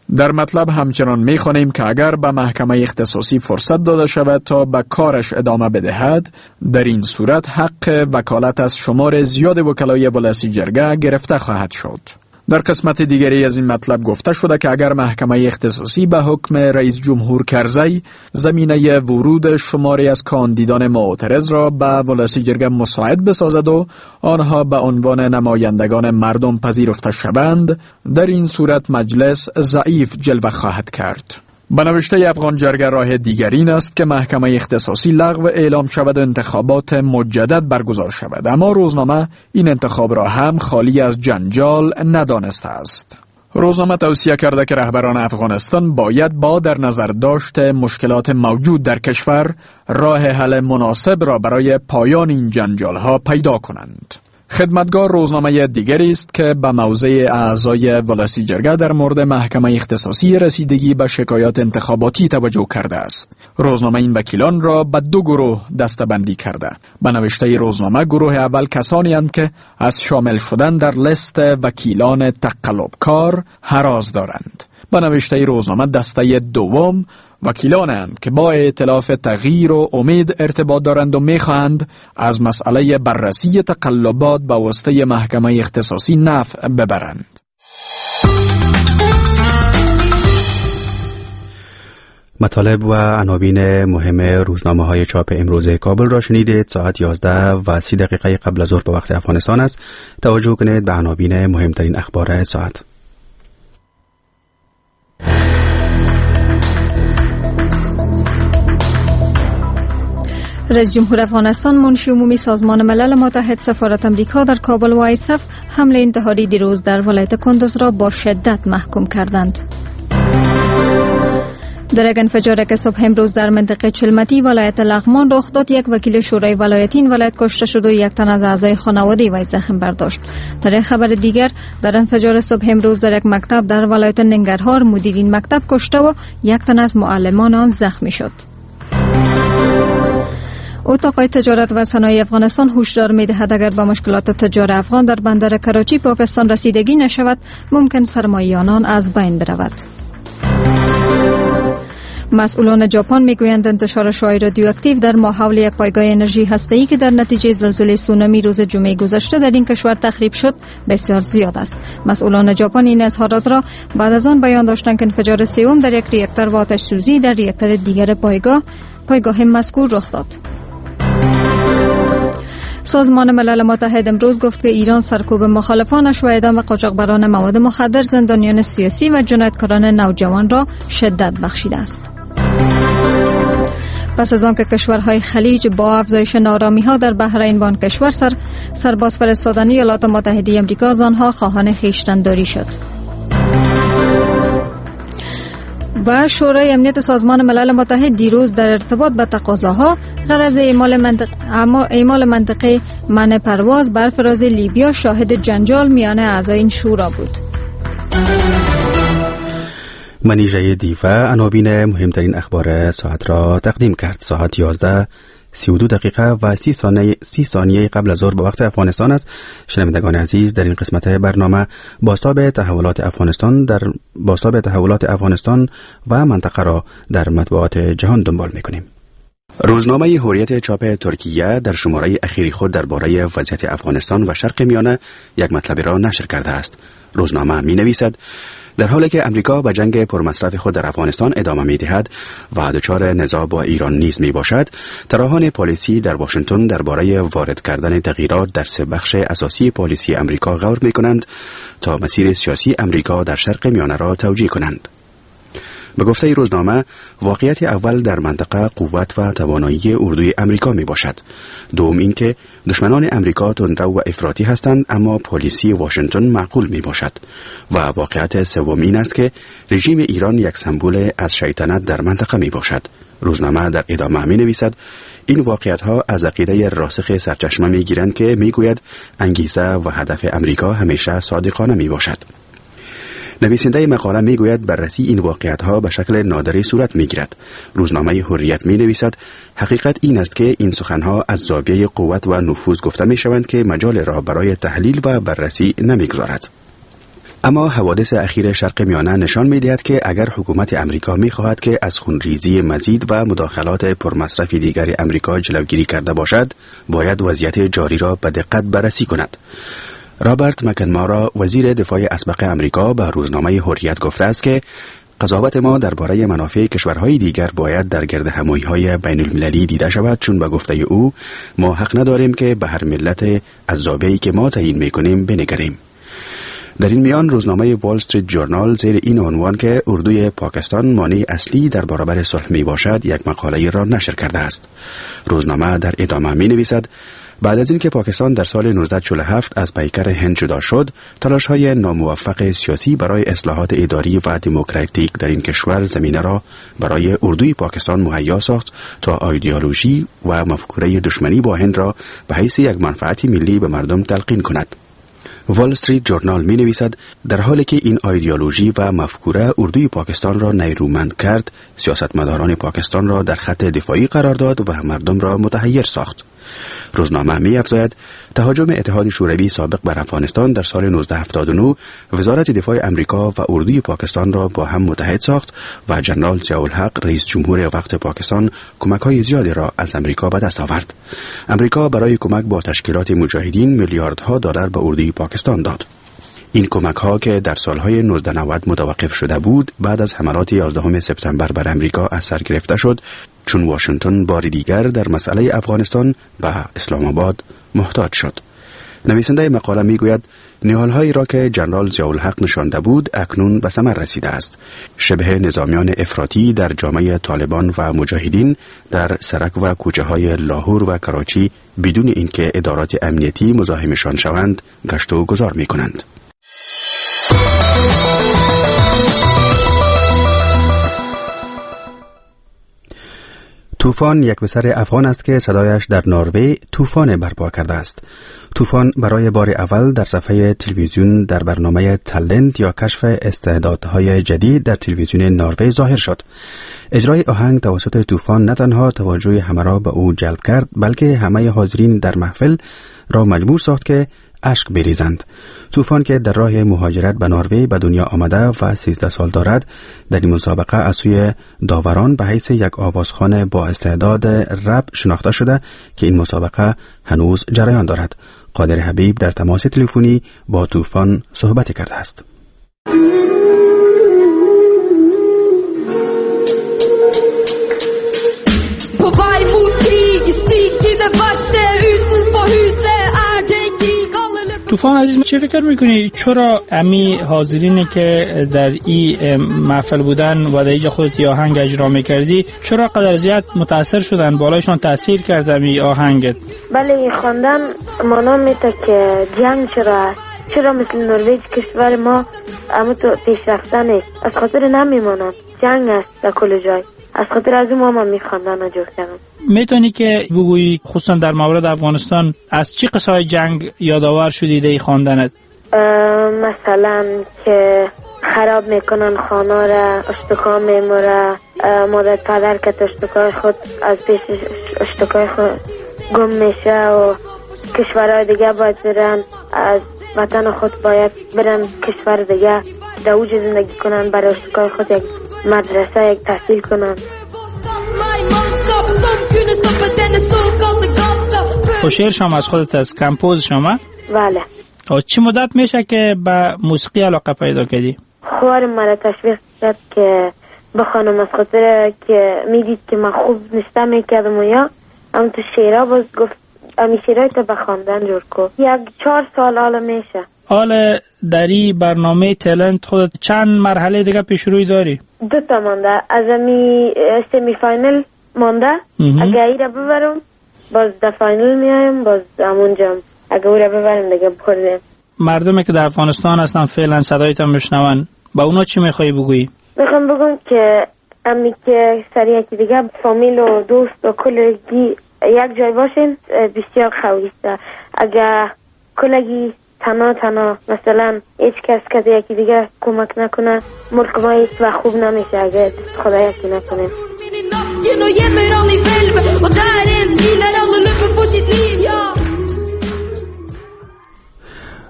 در مطلب همچنان می‌خوانیم که اگر به محکمه اختصاصی فرصت داده شود تا به کارش ادامه بدهد، در این صورت حق وکالت از شمار زیاد وکلای ولسی جرگه گرفته خواهد شد. در قسمت دیگری از این مطلب گفته شده که اگر محکمه اختصاصی به حکم رئیس جمهور کرزی زمینه ورود شماری از کاندیدان معترض را به ولسی جرگه مساعد بسازد و آنها به عنوان نمایندگان مردم پذیرفته شوند، در این صورت مجلس ضعیف جلوه خواهد کرد. به نوشته افغان جرگه راه دیگر این است که محکمه اختصاصی لغو اعلام شود و انتخابات مجدد برگزار شود، اما روزنامه این انتخاب را هم خالی از جنجال ندانسته است. روزنامه توصیه کرده که رهبران افغانستان باید با در نظر داشت مشکلات موجود در کشور راه حل مناسب را برای پایان این جنجال ها پیدا کنند. خدمتگار روزنامه دیگری است که به موضع اعضای ولسی جرگه در مورد محکمه اختصاصی رسیدگی به شکایات انتخاباتی توجه کرده است. روزنامه این وکیلان را به دو گروه دسته‌بندی کرده. به نوشته روزنامه گروه اول کسانی اند که از شامل شدن در لیست وکیلان تقلبکار هراس دارند. به نوشته روزنامه دسته دوم وکیلانند که با ائتلاف تغییر و امید ارتباط دارند و می‌خواهند از مسئله بررسی تقلبات به واسطه محکمه اختصاصی نفع ببرند.
مطالب و عناوین مهم روزنامه‌های چاپ امروز کابل را شنیدید. ساعت 11:30 قبل از ظهر به وقت افغانستان است. توجه کنید به عناوین مهمترین اخبار ساعت.
رئیس جمهور افغانستان منشی عمومی سازمان ملل متحد سفارت امریکا در کابل و آیسف حمله انتحاری دیروز در ولایت کندوز را با شدت محکوم کردند. در یک انفجار که صبح امروز در منطقه چلمتی ولایت لغمان رخ داد، یک وکیل شورای ولایتی این ولایت کشته شد و یک تن از اعضای خانواده وی زخم برداشت. در یک خبر دیگر، در انفجار صبح امروز در یک مکتب در ولایت ننگرهار مدیر این مکتب کشته و یک تن از معلمان آن زخمی شد. اتاق تجارت و صنایع افغانستان هشدار می‌دهد اگر با مشکلات تجار افغان در بندر کراچی پاکستان رسیدگی نشود، ممکن سرمایه‌داران آن از بین برود. مسئولان ژاپن میگویند انتشار شعاع رادیواکتیو در ماحول یک پایگاه انرژی هسته‌ای که در نتیجه زلزله سونامی روز جمعه گذشته در این کشور تخریب شد بسیار زیاد است. مسئولان ژاپن این اظهارات را بعد از آن بیان داشتند که انفجار سوم در یک ریاکتور و آتش سوزی در ریاکتور دیگر پایگاه مذکور رخ داد. سازمان ملل متحد امروز گفت که ایران سرکوب مخالفانش و اعدام قاچاقبران مواد مخدر، زندانیان سیاسی و جنایتکاران نوجوان را شدت بخشیده است. پس از آنکه کشورهای خلیج با افزایش نارامی‌ها در بحرین بان کشور سرباز فرستادن ایالات متحده آمریکا از آنها خواهان خویشتن‌داری شد. و شورای امنیت سازمان ملل متحد دیروز در ارتباط به تقاضاها غرض اعمال منطقه منع پرواز بر فراز لیبیا شاهد جنجال میان اعضای این شورا بود.
منیژه دیفا عناوین مهمترین اخبار ساعت را تقدیم کرد. ساعت 11:32 و 30 ثانیه قبل از ظهر به وقت افغانستان است. شنوندگان عزیز، در این قسمت برنامه بازتاب تحولات افغانستان و منطقه را در مطبوعات جهان دنبال می‌کنیم. روزنامه حریت چاپ ترکیه در شماره اخیری خود درباره وضعیت افغانستان و شرق میانه یک مطلب را نشر کرده است. روزنامه می‌نویسد در حالی که امریکا به جنگ پرمصرف خود در افغانستان ادامه می‌دهد و دچار نزاع با ایران نیز میباشد، طراحان پالیسی در واشنگتن درباره وارد کردن تغییرات در سه بخش اساسی پالیسی امریکا غور می‌کنند تا مسیر سیاسی امریکا در شرق میانه را توجیه کنند. به گفته روزنامه، واقعیت اول در منطقه قوت و توانایی اردوی امریکا می باشد. دوم اینکه دشمنان امریکا تندرو و افراطی هستند، اما پالیسی واشنگتن معقول می باشد. و واقعیت سوم این است که رژیم ایران یک سمبل از شیطنت در منطقه می باشد. روزنامه در ادامه می نویسد این واقعیت ها از عقیده راسخ سرچشمه می گیرند که می گوید انگیزه و هدف امریکا همیشه صادقانه می باشد. نویسنده مقاله میگوید بررسی این واقعیت‌ها به شکل نادری صورت میگیرد. روزنامه حریت مینویسد حقیقت این است که این سخن‌ها از زاویه قوت و نفوذ گفته میشوند که مجال را برای تحلیل و بررسی نمیگذارد. اما حوادث اخیر شرق میانه نشان می‌دهد که اگر حکومت امریکا می‌خواهد که از خونریزی مزید و مداخلات پرمصرف دیگر امریکا جلوگیری کرده باشد، باید وضعیت جاری را به دقت بررسی کند. رابرت مکنمارا، وزیر دفاع اسبق امریکا، به روزنامه حریت گفته است که قضاوت ما درباره منافع کشورهای دیگر باید در گرد همایی‌های بین‌المللی دیده شود، چون به گفته او ما حق نداریم که به هر ملت از زاویه‌ای که ما تعیین می‌کنیم بنگریم. در این میان روزنامه وال استریت جورنال زیر این عنوان که اردوی پاکستان مانع اصلی در برابر صلح می باشد یک مقاله را نشر کرده است. روزنامه در ادامه می نویسد بعد از اینکه پاکستان در سال 1947 از پیکر هند جدا شد، تلاش‌های ناموفق سیاسی برای اصلاحات اداری و دموکراتیک در این کشور زمینه را برای اردوی پاکستان مهیا ساخت تا ایدئولوژی و مفکوره دشمنی با هند را به حیث یک منفعت ملی به مردم تلقین کند. وال استریت جورنال می نویسد در حالی که این ایدئولوژی و مفکوره اردوی پاکستان را نیرومند کرد، سیاستمداران پاکستان را در خط دفاعی قرار داد و مردم را متحیر ساخت. روزنامه می افزاید تهاجم اتحاد شوروی سابق بر افغانستان در سال 1979 وزارت دفاع امریکا و اردوی پاکستان را با هم متحد ساخت و جنرال ضیاءالحق رئیس جمهور وقت پاکستان کمک‌های زیادی را از امریکا به دست آورد. امریکا برای کمک با تشکیلات مجاهدین میلیاردها دلار به اردوی پاکستان داد. این کمک‌ها که در سالهای 1990 متوقف شده بود، بعد از حملات 11 سپتامبر بر امریکا از سر گرفته شد، چون واشنگتن بار دیگر در مسئله افغانستان به اسلام آباد محتاج شد. نویسنده مقاله میگوید نهالهایی را که جنرال ضیاءالحق نشانده بود اکنون به ثمر رسیده است. شبه نظامیان افراطی در جامعه طالبان و مجاهدین در سرک و کوچه های لاهور و کراچی بدون اینکه ادارات امنیتی مزاحمشان شوند گشت و گذار می کنند. طوفان یک پسر افغان است که صدایش در نروژ طوفان برپا کرده است. طوفان برای بار اول در صفحه تلویزیون در برنامه تالنت یا کشف استعدادهای جدید در تلویزیون نروژ ظاهر شد. اجرای آهنگ توسط طوفان نه تنها توجه همه را به او جلب کرد، بلکه همه حاضرین در محفل را مجبور ساخت که اشک بریزند. طوفان که در راه مهاجرت به نروژ به دنیا آمده و 13 سال دارد، در این مسابقه از سوی داوران به حیث یک آوازخوان با استعداد رپ شناخته شده که این مسابقه هنوز جریان دارد. قادر حبیب در تماس تلفنی با طوفان صحبت کرده است.
På vei mot krig, stig til det verste, utenfor huset er det krig, alle løper.
طوفان عزیز چه فکر میکنی چرا امی حاضرینی که در این محفل بودن و در اینجا خودت آهنگ اجرا میکردی چرا قدر زیاد متاثر شدن، بالایشان تاثیر کرد امی آهنگت؟
بله خواندن مانا میده که جنگ چرا مثل نروژ کشور ما اما تو پیشرفته نیست، از خاطر نمیمانند جنگ است در کل جای، از خاطر از اون ما میخواندن اجرا کردم.
میتونی که بگویی خصوصا در مورد افغانستان از چی قصه جنگ یادآور شدی در خواندنت؟
مثلا که خراب میکنن خانه را، اشتکا میموره، مادر پدر که اشتکای خود از پیش اشتکای خود گم میشه و کشورهای دیگه باید برن، از وطن خود باید برن کشور دیگه در اوج زندگی کنن، برای اشتکای خود یک مدرسه یک تحصیل کنن.
و شعر شما از خودت از کمپوز شما؟
بله.
و چی مدت میشه که به موسیقی علاقه پیدا کردی؟
خوارم مرا تشویق کرد که بخوانم، از خاطر که میدید که من خوب نشته میکردم و یا اما تو شعرها باز گفت امی شعرهای تا بخواندن جور کو. 4 سال حالا میشه.
حالا در این برنامه تالنت خودت چند مرحله دیگه پیش روی داری؟
2 تا مانده، از امی سمی فاینل مانده. اگه ای را ببرم باز در فاینل میایم، باز همونجا اگه او را ببرم دیگه بخوردیم.
مردمی که در افغانستان هستن فعلا صدایت هم بشنون، با اونا چی میخوایی بگویی؟
میخوام بگم که امی که سر یکی دیگه فامیل و دوست و کلگی یک جای باشین بسیار خویسته. اگه کلگی تنها مثلا هیچ کس که یکی دیگه کمک نکنه ملک ما هیچ و خوب نمیشه اگه خدا یکی نکنه.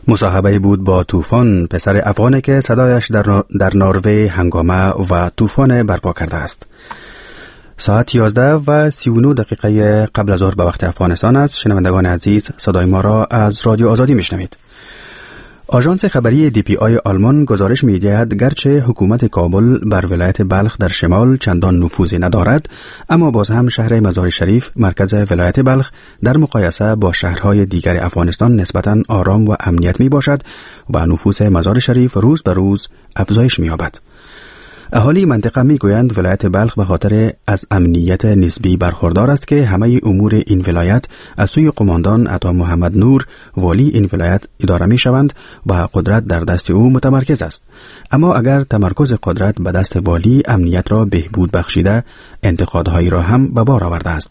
مصاحبه بود با طوفان، پسر افغانی که صدایش در نروژ هنگامه و طوفان برپا کرده است. ساعت 11:39 قبل از ظهر به وقت افغانستان است. شنوندگان عزیز، صدای ما را از رادیو آزادی میشنوید. آژانس خبری DPI آلمان گزارش می‌دهد گرچه حکومت کابل بر ولایت بلخ در شمال چندان نفوذی ندارد، اما باز هم شهر مزار شریف مرکز ولایت بلخ در مقایسه با شهرهای دیگر افغانستان نسبتاً آرام و امنیت میباشد و نفوذ مزار شریف روز به روز افزایش می‌یابد. اهالی منطقه میگویند ولایت بلخ به خاطر از امنیت نسبی برخوردار است که همه امور این ولایت از سوی قماندان عطا محمد نور والی این ولایت اداره می شوند و قدرت در دست او متمرکز است. اما اگر تمرکز قدرت به دست والی امنیت را بهبود بخشیده، انتقادهایی را هم به بار آورده است.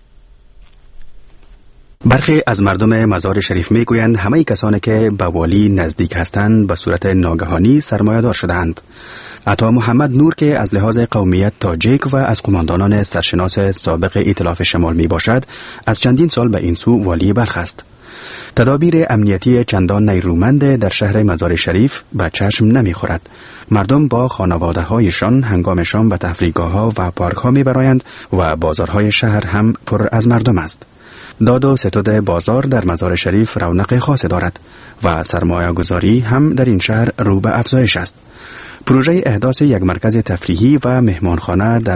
برخی از مردم مزار شریف میگویند همه کسانی که به والی نزدیک هستند به صورت ناگهانی سرمایه‌دار شدند. عطا محمد نور که از لحاظ قومیت تاجیک و از قماندانان سرشناس سابق ائتلاف شمال می باشد، از چندین سال به این سو والی بلخ است. تدابیر امنیتی چندان نیرومند در شهر مزار شریف به چشم نمی خورد. مردم با خانواده هایشان هنگام شام به تفریحگاه‌ها و پارک‌ها می برایند و بازارهای شهر هم پر از مردم است. داد و ستد بازار در مزار شریف رونق خاص دارد و سرمایه گذاری هم در این شهر رو به افزایش است. پروژه احداث یک مرکز تفریحی و مهمانخانه در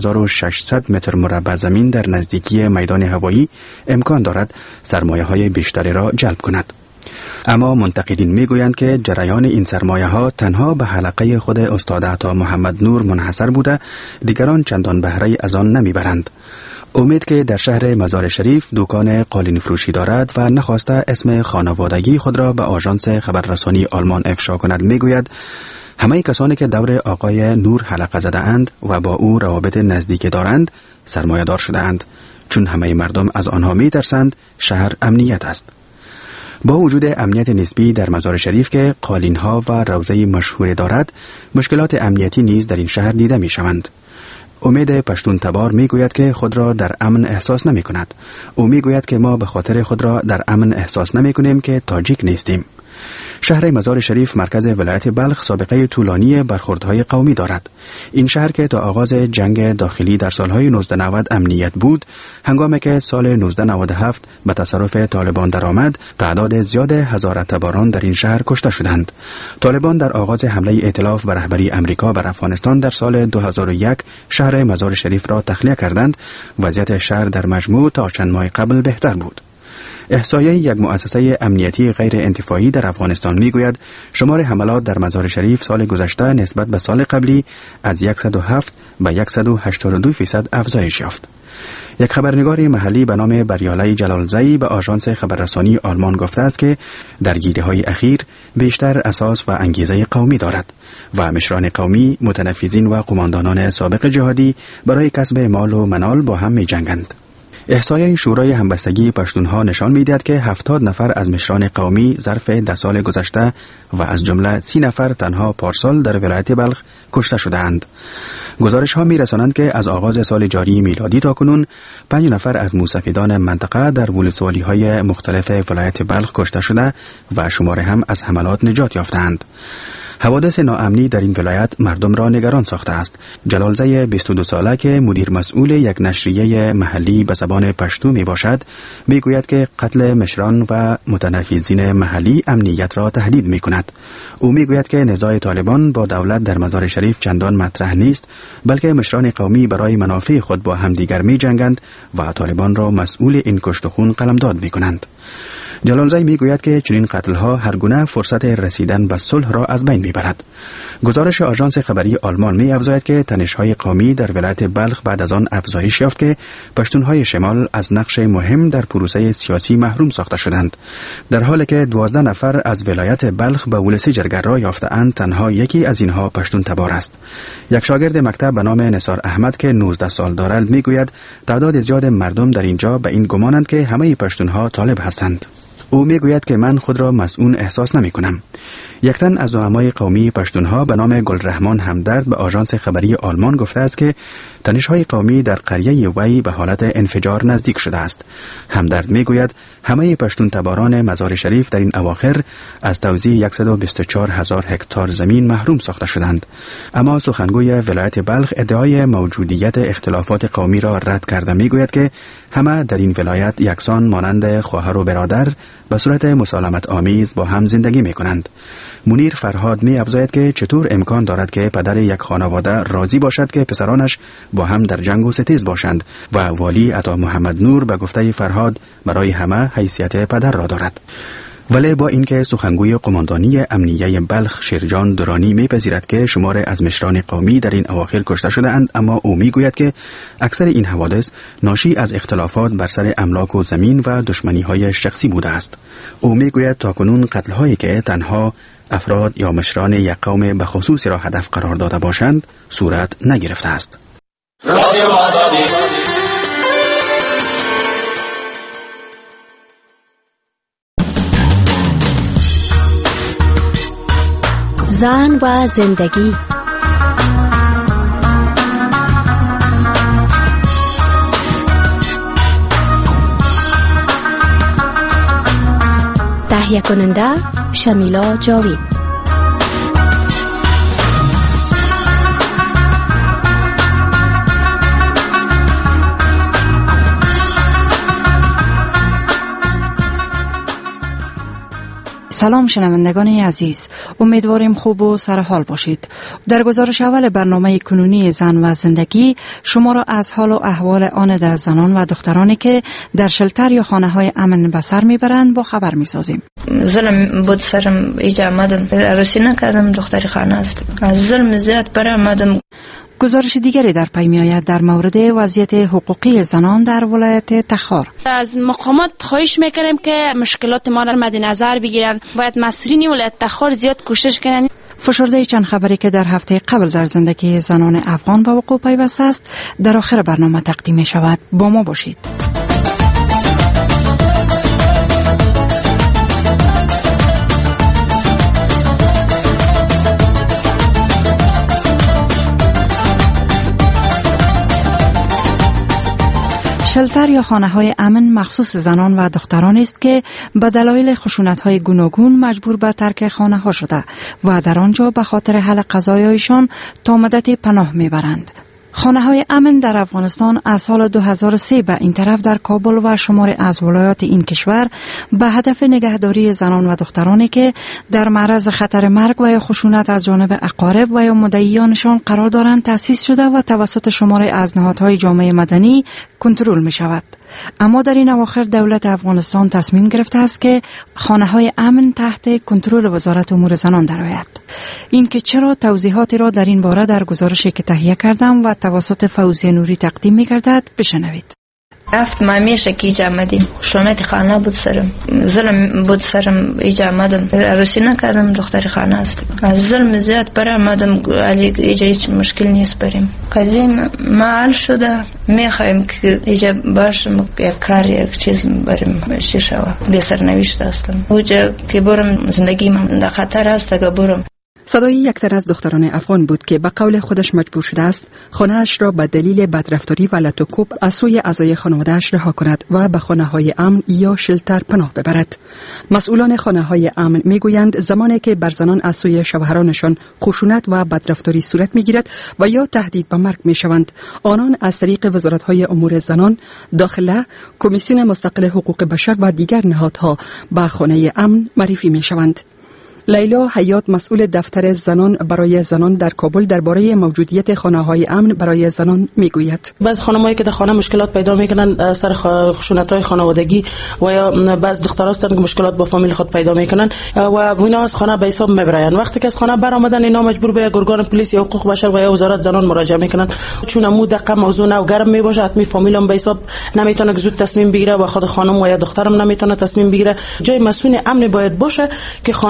5600 متر مربع زمین در نزدیکی میدان هوایی امکان دارد سرمایه های بیشتری را جلب کند. اما منتقدین میگویند که جریان این سرمایه ها تنها به حلقه خود استاد عطا محمد نور منحصر بوده، دیگران چندان بهره از آن نمیبرند. امید که در شهر مزار شریف دکان قالین فروشی دارد و نخواسته اسم خانوادگی خود را به آژانس خبررسانی آلمان افشا کند میگوید همه کسانی که دور آقای نور حلقه زده اند و با او روابط نزدیک دارند سرمایه دار شده اند، چون همه مردم از آنها می ترسند شهر امنیت است. با وجود امنیت نسبی در مزار شریف که قالین ها و روضه مشهور دارد، مشکلات امنیتی نیز در این شهر دیده می شوند. امید پشتون تبار می گوید که خود را در امن احساس نمی کند. او می گوید که ما به خاطر خود را در امن احساس نمی کنیم که تاجیک نیستیم. شهر مزار شریف مرکز ولایت بلخ سابقه طولانی برخوردهای قومی دارد. این شهر که تا آغاز جنگ داخلی در سالهای 1990 امنیت بود، هنگامی که سال 1997 به تصرف طالبان درآمد، تعداد زیاد هزاره تباران در این شهر کشته شدند. طالبان در آغاز حمله ائتلاف به رهبری امریکا بر افغانستان در سال 2001 شهر مزار شریف را تخلیه کردند. وضعیت شهر در مجموع تا چند ماه قبل بهتر بود. احصایه یک مؤسسه امنیتی غیر انتفاعی در افغانستان میگوید شمار حملات در مزار شریف سال گذشته نسبت به سال قبلی از 107 به 182% افزایش یافت. یک خبرنگار محلی به نام بریاله جلالزایی به آژانس خبررسانی آلمان گفته است که درگیری‌های اخیر بیشتر اساس و انگیزه قومی دارد و مشران قومی، متنفذین و قماندانان سابق جهادی برای کسب مال و منال با هم می‌جنگند. احصایه شورای همبستگی پشتونها نشان می‌دهد که 70 نفر از مشران قومی ظرف 10 سال گذشته و از جمله 30 نفر تنها پارسال در ولایت بلخ کشته شده‌اند. گزارش‌ها می‌رسانند که از آغاز سال جاری میلادی تا کنون 5 نفر از موسفیدان منطقه در ولسوالی‌های مختلف ولایت بلخ کشته شده و شمار هم از حملات نجات یافتند. حوادث ناامنی در این ولایت مردم را نگران ساخته است. جلالزای 22 ساله که مدیر مسئول یک نشریه محلی به زبان پشتو می باشد، می گوید که قتل مشران و متنفذین محلی امنیت را تهدید می کند. او می گوید که نزاع طالبان با دولت در مزار شریف چندان مطرح نیست، بلکه مشران قومی برای منافع خود با همدیگر می جنگند و طالبان را مسئول این کشت و خون قلمداد می کنند. جلالزای میگوید که چنین قتل‌ها هر گونه فرصت رسیدن به صلح را از بین میبرد. گزارش آژانس خبری آلمان می‌افزاید که تنش‌های قومی در ولایت بلخ بعد از آن افزایش یافت که پشتون‌های شمال از نقش مهم در پروسه سیاسی محروم ساخته شدند. در حالی که 12 نفر از ولایت بلخ به ولسی جرگرا یافته‌اند، تنها یکی از اینها پشتون تبار است. یک شاگرد مکتب به نام نثار احمد که 19 سال دارد میگوید تعداد زیاد مردم در اینجا به این گمانند که همه پشتون‌ها طالب هستند. او میگوید که من خود را مسئول احساس نمی کنم. یک تن از زعمای قومی پشتونها به نام گلرحمان همدرد به آژانس خبری آلمان گفته است که تنش‌های قومی در قریه وی به حالت انفجار نزدیک شده است. همدرد میگوید همه پشتون تباران مزار شریف در این اواخر از توزیع 124,000 هکتار زمین محروم ساخته شدند. اما سخنگوی ولایت بلخ ادعای موجودیت اختلافات قومی را رد کرده میگوید که همه در این ولایت یکسان مانند خواهر و برادر به صورت مسالمت آمیز با هم زندگی می کنند. منیر فرهاد می افزاید که چطور امکان دارد که پدر یک خانواده راضی باشد که پسرانش با هم در جنگ و ستیز باشند و والی عطا محمد نور به گفته فرهاد برای همه حیثیت پدر را دارد. ولی با اینکه سخنگوی قماندانی امنیه بلخ شیرجان درانی میپذیرد که شمار از مشران قومی در این اواخر کشته شده اند، اما او میگوید که اکثر این حوادث ناشی از اختلافات بر سر املاک و زمین و دشمنی‌های شخصی بوده است. او میگوید تاکنون قتل‌هایی که تنها افراد یا مشران یک قوم به خصوصی را هدف قرار داده باشند صورت نگرفته است.
زن و زندگی. تهیه کننده شمیلا جاوید.
سلام شنوندگان عزیز، امیدواریم خوب و سرحال باشید. در گزارش اول برنامه کنونی زن و زندگی شما را از حال و احوال آن در زنان و دخترانی که در شلتر یا خانه های امن به سر میبرند با خبر میسازیم.
ظلم بود سرم ایجا آمدم، عروسی نکردم، دختری خانه است. از ظلم زیاد بر آمدم.
گزارش دیگری در پی میآید در مورد وضعیت حقوقی زنان در ولایت تخار.
از مقامات خواهش میکنیم که مشکلات ما را مد نظر بگیرن. باید مسئولین ولایت تخار زیاد کوشش کنن.
فشرده چند خبری که در هفته قبل در زندگی زنان افغان به وقوع پیوسته است در آخر برنامه تقدیم می شود. با ما باشید. شلتر یا خانه های امن مخصوص زنان و دختران است که به دلایل خشونت های گوناگون مجبور به ترک خانه ها شده و در آنجا به خاطر حل قضایایشان تا مدتی پناه میبرند. خانه های امن در افغانستان از سال 2003 به این طرف در کابل و شمار از ولایات این کشور به هدف نگهداری زنان و دخترانی که در معرض خطر مرگ و یا خشونت از جانب اقارب و یا مدعیانشان قرار دارند تأسیس شده و توسط شمار از نهادهای جامعه مدنی کنترل می شود. اما در این اواخر دولت افغانستان تصمیم گرفته است که خانه های امن تحت کنترل وزارت امور زنان درآید. این که چرا توضیحاتی را در این باره در گزارشی که تهیه کردم و توسط فوزیه نوری تقدیم می‌گردد بشنوید.
هفت ماه میشه که ایجا آمدیم، خشونت خانه بود سرم، ظلم بود سرم ایجا آمدم، عروسی نکردم، دختری خانه است. از ظلم زیاد بر آمدم، ایجا هیچ مشکل نیست بریم. قضیه معال شده، میخوایم که ایجا باشم یک کار یک چیز بریم شیشه و بی سرنوشت هستم. اوجا که برم زندگی من در خطر هست اگه برم.
صدای یک تن از دختران افغان بود که به قول خودش مجبور شده است خانه‌اش را به دلیل بدرفتاری و لطوکوب از سوی اعضای خانواده‌اش رها کند و به خانه‌های امن یا شلتر پناه ببرد. مسئولان خانه‌های امن میگویند زمانی که بر زنان از سوی شوهرانشان خشونت و بدرفتاری صورت میگیرد و یا تهدید به مرگ میشوند، آنان از طریق وزارت‌های امور زنان، داخله، کمیسیون مستقل حقوق بشر و دیگر نهادها به خانه امن معرفی میشوند. لیلا حیات مسئول دفتر زنان برای زنان در کابل درباره موجودیت خانه‌های امن برای زنان میگوید.
بعض خانمایی که در خانه مشکلات پیدا میکنن سر خشونت‌های خانوادگی و یا بعض دخترها هستن که مشکلات با فامیل خود پیدا میکنن و اینا از خانه به حساب میبرن. وقتی که از خانه برآمدن اینا مجبور به گرگان پلیس یا حقوق بشر و یا وزارت زنان مراجعه میکنن، چون عمو دقیق موضوع نو گرم میباشه، حتمی فامیلم به حساب نمیتونه زود تصمیم بگیره و خود خانم و یا دخترم نمیتونه تصمیم بگیره. جای مسئول امن باید باشه که خانم و یا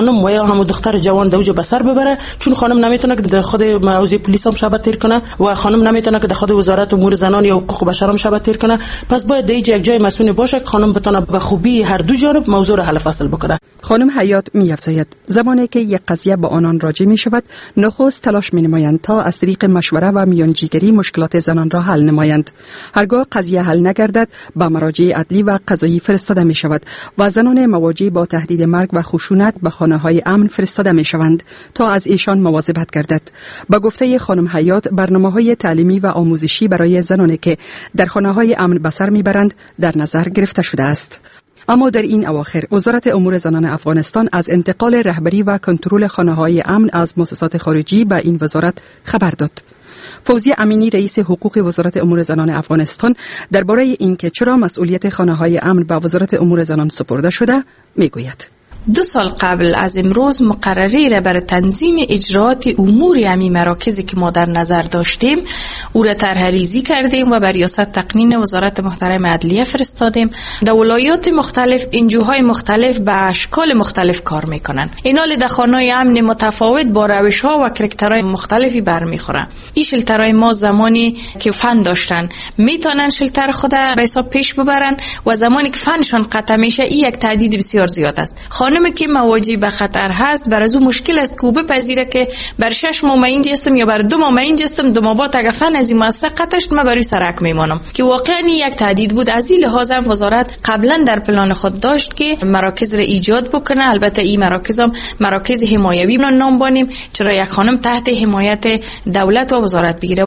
یا هم دختر جوان دوجه به سر ببره، چون خانم نمیتونه که در خود موضوع پلیس هم شب تیر کنه و خانم نمیتونه که در خود وزارت امور زنان یا حقوق بشر هم شب تیر کنه. پس باید دیگه یک جای مسئول باشه که خانم بتونه به خوبی هر دو جانب موضوع را حل فصل بکنه.
خانم حیات می‌افزاید زمانی که یک قضیه با آنان راجع می شود، نخست تلاش می نمایند تا از طریق مشوره و میانجیگری مشکلات زنان را حل نمایند. هرگاه قضیه حل نگردد، به مراجع عدلی و قضایی فرستاده می شود و زنان مواجه با تهدید مرگ و خشونت به خانه‌های امن فرستاده می شوند تا از ایشان مواظبت گردد. با گفته خانم حیات، برنامه‌های تعلیمی و آموزشی برای زنانی که در خانه‌های امن به سر میبرند در نظر گرفته شده است. اما در این اواخر وزارت امور زنان افغانستان از انتقال رهبری و کنترل خانه‌های امن از مؤسسات خارجی به این وزارت خبر داد. فوزیه امینی رئیس حقوق وزارت امور زنان افغانستان درباره اینکه چرا مسئولیت خانه‌های امن به وزارت امور زنان سپرده شده میگوید:
2 سال قبل از امروز مقرری را برای تنظیم اجراعات امور همین مراکزی که ما در نظر داشتیم او را طرح ریزی کردیم و بر ریاست تقنین وزارت محترم عدلیه فرستادیم. در ولایات مختلف انجوهای مختلف به اشکال مختلف کار میکنن. اینال در خانه‌های امن متفاوت با روش‌ها و کرکترهای مختلفی برمیخورن. این شلترهای ما زمانی که فن داشتن میتونن شلتر خود به حساب پیش ببرن و زمانی که فنشان قطع میشه این یک تهدید بسیار زیاد است. خانمی که مواجه به خطر هست بر از او مشکل است که او بپذیره که بر 6 ماه من اینجا هستم یا بر 2 ماه من اینجا هستم، 2 ماه بعد اگه فن از این مؤسسه قطع شد من برای سرک میمانم، که واقعا یک تهدید بود. از این لحاظ هم وزارت قبلا در پلان خود داشت که مراکز را ایجاد بکنه. البته این مراکز هم مراکز حمایوی نام بانیم، چرا یک خانم تحت حمایت دولت و وزارت بگیره.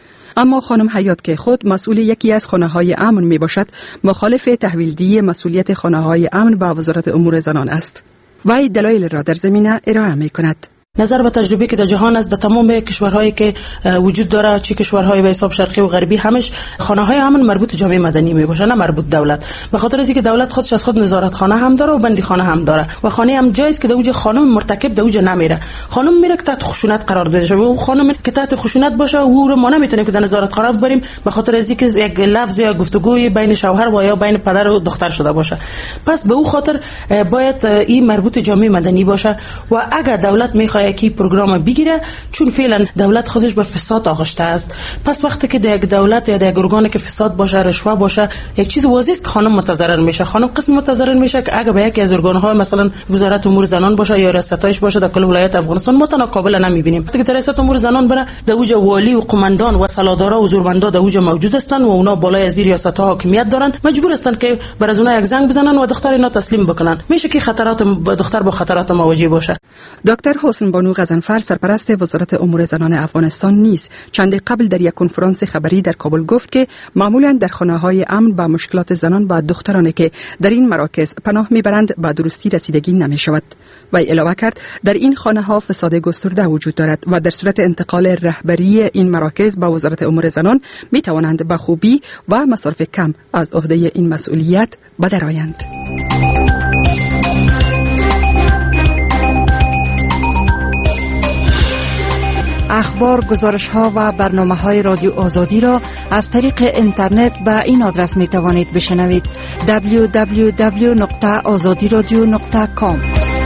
اما خانم حیات که خود مسئول یکی از خانه‌های امن می باشد، مخالف تحویلدهی مسئولیت خانه‌های امن به وزارت امور زنان است. وی دلایل را در زمینه ارائه می کند.
نظر به تجربه که در جهان است، در تمام کشورهایی که وجود داره، چه کشورهای به حساب شرقی و غربی، همش خانه‌های امن مربوط جامعه مدنی می باشه، نه مربوط دولت. به خاطر اینکه دولت خودش از خود نظارت خانه هم داره و بندی خانه هم داره و خانه هم جایز که دوجه خانم مرتکب دوجه نمیره. خانم میره که تحت خشونت قرار داده شده و خانم که تحت خشونت باشه او رو ما نمیتونیم که در نظارت خانه ببریم به خاطر اینکه یک لفظ یا گفتگوی بین شوهر و یا بین پدر و دختر شده باشه. پس به او خاطر باید این مربوط جامعه مدنی باشه و اگر دولت میخواد کی پروگرام بگیره، چون فعلا دولت خودش به فساد آغشته است، پس وقتی که در یک دولت یا در یک ارگانی که فساد باشه، رشوه باشه، یک چیز واضحه است که خانم متضرر میشه. خانم قسم متضرر میشه که اگه به یکی از ارگان‌ها مثلا وزارت امور زنان باشه یا ریاستایش باشه در کل ولایت افغانستان ما تنها قابل نمیبینیم. وقتی که ریاست امور زنان بره در اوج والی و قماندان و سلادارا و زوربندا در اوج موجود هستن و اونا بالای از ریاست‌ها حاکمیت دارن، مجبور هستن که بر از اونها یک زنگ بزنن و دختر اینا تسلیم بکنن. میشه که خطرات دختر با خطرات مواجه باشه.
دکتر حسن بانو غضنفر سرپرست وزارت امور زنان افغانستان نیز چند قبل در یک کنفرانس خبری در کابل گفت که معمولا در خانه‌های امن با مشکلات زنان و دخترانی که در این مراکز پناه میبرند با درستی رسیدگی نمیشود. و علاوه کرد در این خانه‌ها فساد گسترده وجود دارد و در صورت انتقال رهبری این مراکز به وزارت امور زنان میتوانند به خوبی و مصارف کم از عهده این مسئولیت بدرآیند.
اخبار، گزارش‌ها و برنامه‌های رادیو آزادی را از طریق اینترنت به این آدرس می‌توانید بشنوید: www.azadiradio.com.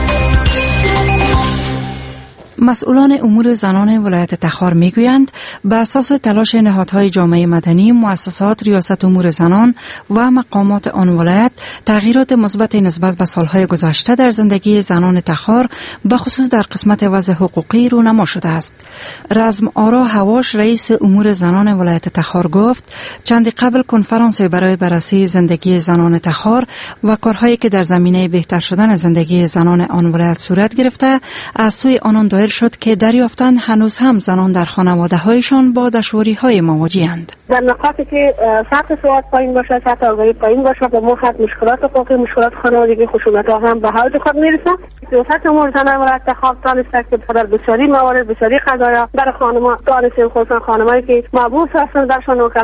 مسئولان امور زنان ولایت تخار میگویند به اساس تلاش نهادهای جامعه مدنی، مؤسسات ریاست امور زنان و مقامات آن ولایت، تغییرات مثبت نسبت به سالهای گذشته در زندگی زنان تخار به خصوص در قسمت وضع حقوقی رونما شده است. رزم آرا هواش رئیس امور زنان ولایت تخار گفت چند قبل کنفرانسی برای بررسی زندگی زنان تخار و کارهایی که در زمینه بهتر شدن زندگی زنان آن ولایت صورت گرفته از سوی آنان دایر شد که دریافتن هنوز هم زنان در خانواده‌هایشان با دشواری‌های مواجه‌اند.
در نقاطی که سطح سواد پایین باشه، سطح آگاهی پایین باشه، به مخاط مشکلات حقوقی، مشکلات خانوادگی، خشونت‌ها هم به حد خود میرسه. سیاست امور زنان ولایت تخار دانسته که در بسیاری موارد، بسیاری قضایا در خانم‌ها دانستیم، خصوصا خانمایی که مبعوث هستند درشان وکلای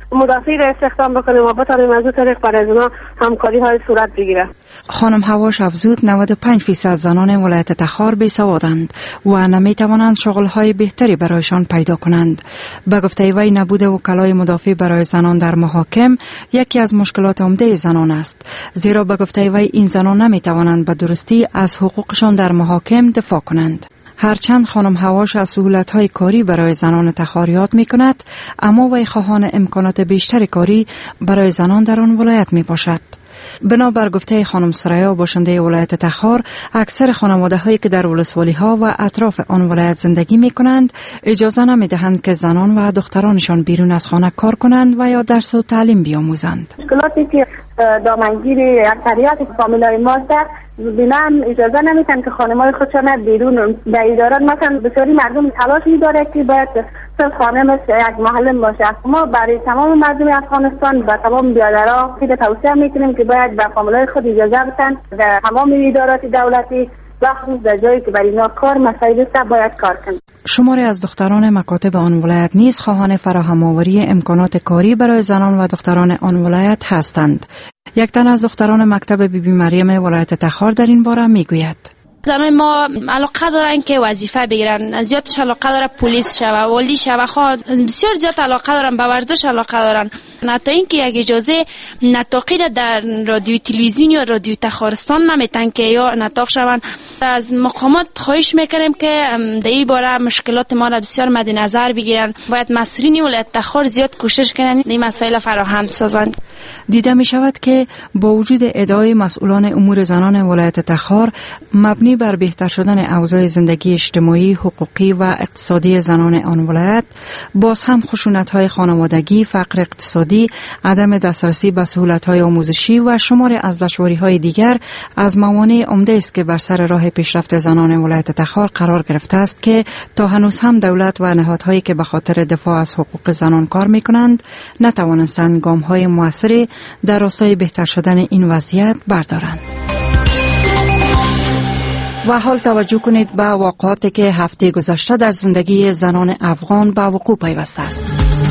مدافعی را استخدام بکنیم و بتانیم از اون طریق برای اونا همکاری های صورت بگیره.
خانم هواش افزود 95% زنان ولایت تخار بیسوادند و نمیتوانند شغل‌های بهتری برایشان پیدا کنند. به گفته وی نبود وکلای مدافع برای زنان در محاکم یکی از مشکلات عمده زنان است، زیرا به گفته وی این زنان نمیتوانند به درستی از حقوقشان در محاکم دفاع کنند. هرچند خانم هواش از سهولت‌های کاری برای زنان تخار یاد می‌کند، اما وی خواهان امکانات بیشتر کاری برای زنان در آن ولایت میباشد. بنابر گفته خانم سریا باشنده ولایت تخار، اکثر خانواده هایی که در ولسوالی ها و اطراف آن ولایت زندگی می کنند اجازه نمی دهند که زنان و دخترانشان بیرون از خانه کار کنند و یا درس و تعلیم بیاموزند.
مشکلاتی که دامنگیر اکثریت فامیلای ماست، بنام اجازه نمیتن که خانمای خودشان بیرون در ادارات. مثلا بسیاری مردم تلاش می‌داره که باید صرف خانه مثل یک معلم باشه. ما برای تمام مردم افغانستان و تمام برادرها توصیه میکنیم که باید به فامیلای خود اجازه بدن در تمام ادارات دولتی و خصوص در جایی که برای اینا کار مسائل است باید کار کنند.
شماری از دختران مکاتب آن ولایت نیز خواهان فراهم آوری امکانات کاری برای زنان و دختران آن ولایت هستند. یک تن از دختران مکتب بیبی مریم ولایت تخار در این باره میگوید:
زنان ما علاقه دارن که وظیفه بگیرن، زیادش علاقه داره پلیس شوه، ولی شوه خواه، بسیار زیاد علاقه دارن، به ورزش علاقه دارن. حتی اینکه یک اجازه نطاقی را در رادیو تلویزیون یا رادیو تخارستان نمیتن که یا نطاق شون. از مقامات خواهش میکنیم که در این باره مشکلات ما را بسیار مد نظر بگیرن. باید مسئولین ولایت تخار زیاد کوشش کنن این مسائل فراهم سازند.
دیده می شود که با وجود ادعای مسئولان امور زنان ولایت تخار مبنی بر بهتر شدن اوضاع زندگی اجتماعی، حقوقی و اقتصادی زنان آن ولایت، باز هم خشونت‌های خانوادگی، فقر اقتصادی، عدم دسترسی به سهولت‌های آموزشی و شمار از دشواری‌های دیگر از موانع عمده است که بر سر راه پیشرفت زنان ولایت تخار قرار گرفته است که تا هنوز هم دولت و نهادهایی که به خاطر دفاع از حقوق زنان کار می‌کنند نتوانستند گام‌های موثری در راستای بهتر شدن این وضعیت بردارند. و حال توجه کنید به واقعاتی که هفته گذشته در زندگی زنان افغان به وقوع پیوسته است.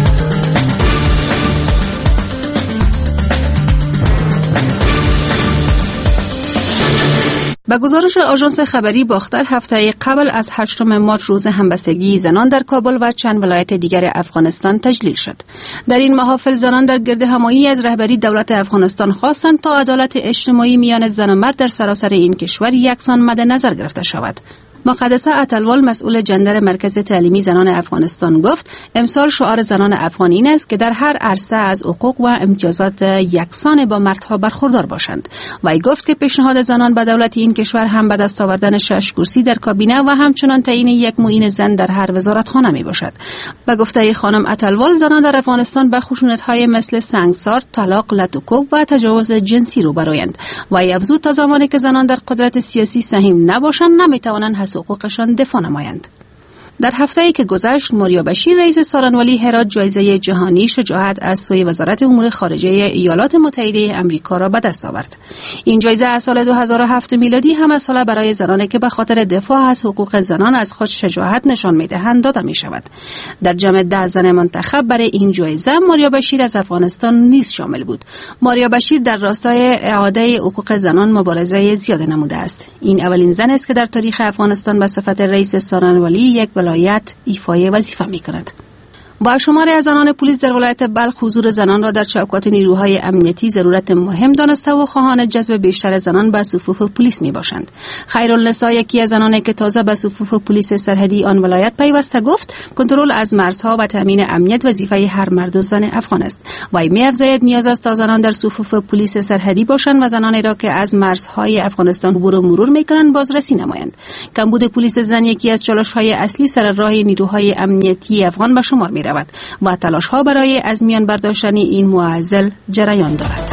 به گزارش آژانس خبری باختر، هفته قبل از 8 مارس روز همبستگی زنان در کابل و چند ولایت دیگر افغانستان تجلیل شد. در این محافل زنان در گرد همایی از رهبری دولت افغانستان خواستند تا عدالت اجتماعی میان زن و مرد در سراسر این کشور یکسان مد نظر گرفته شود. مقدسه عطلوال مسئول جندر مرکز تعلیمی زنان افغانستان گفت امسال شعار زنان افغان این است که در هر عرصه از حقوق و امتیازات یکسان با مردها برخوردار باشند. وی گفت که پیشنهاد زنان به دولت این کشور هم به دست آوردن 6 کرسی در کابینه و همچنان تعیین یک معین زن در هر وزارتخانه می باشد. به گفته خانم عطلوال، زنان در افغانستان به خشونت‌های مثل سنگسار، طلاق، لطوکوب و تجاوز جنسی روبرویند. وی افزود تا زمانی که زنان در قدرت سیاسی سهیم نباشند نمی‌توانند حقوقشان دفاع نمایند. در هفته‌ای که گذشت، ماریا بشیر رئیس سارنوالی هرات جایزه جهانی شجاعت از سوی وزارت امور خارجه ایالات متحده آمریکا را به دست آورد. این جایزه از سال 2007 میلادی همه ساله برای زنانی که به خاطر دفاع از حقوق زنان از خود شجاعت نشان می‌دهند داده می‌شود. در جمع 10 زن منتخب برای این جایزه ماریا بشیر از افغانستان نیز شامل بود. ماریا بشیر در راستای اعاده حقوق زنان مبارزه زیاد نموده است. این اولین زن است که در تاریخ افغانستان به صفت رئیس سارنوالی یک ولایت ایفای وظیفه می‌کند. با شماری از زنان پلیس در ولایت بلخ حضور زنان را در چوکات نیروهای امنیتی ضرورت مهم دانسته و خواهان جذب بیشتر زنان به صفوف پلیس می باشند. خیرالنسا، یکی از زنانی که تازه به صفوف پلیس سرحدی آن ولایت پیوسته، گفت کنترل از مرزها و تامین امنیت وظیفه هر مرد و زن افغان است. وی می افزاید نیاز است تا زنان در صفوف پلیس سرحدی باشند و زنانی را که از مرزهای افغانستان عبور و مرور می کنند بازرسی نمایند. کمبود پلیس زن یکی از چالش‌های اصلی سر راه نیروهای امنیتی افغان به شمار می رود و تلاش‌ها برای از میان برداشتن این معضل جریان دارد.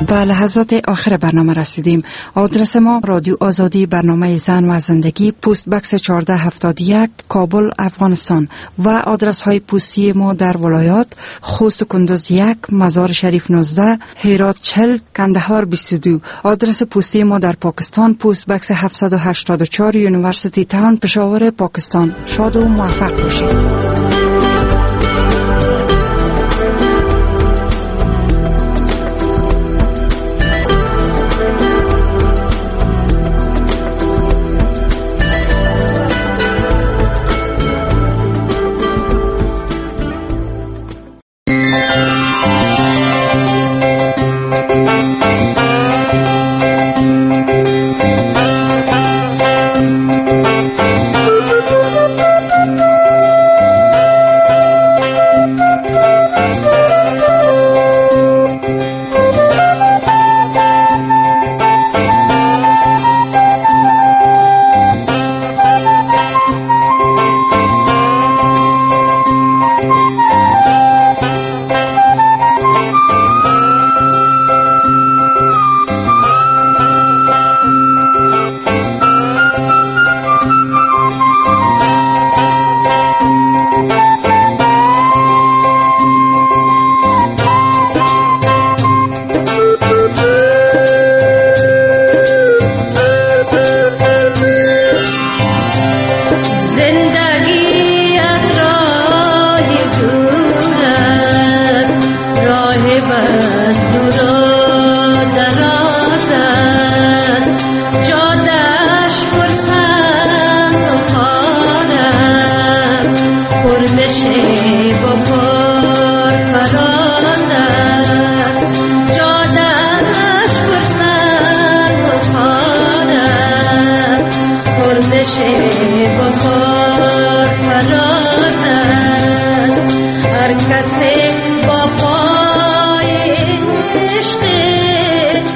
به لحظات آخر برنامه رسیدیم. آدرس ما رادیو آزادی، برنامه زن و زندگی، پست بکس 1471 کابل افغانستان و آدرس های پستی ما در ولایات: خوست و کندوز 1، مزار شریف 19، هرات 40، کندهار 22. آدرس پستی ما در پاکستان: پست بکس 784 یونیورسیتی تاون، پشاور، پاکستان. شاد و موفق باشید.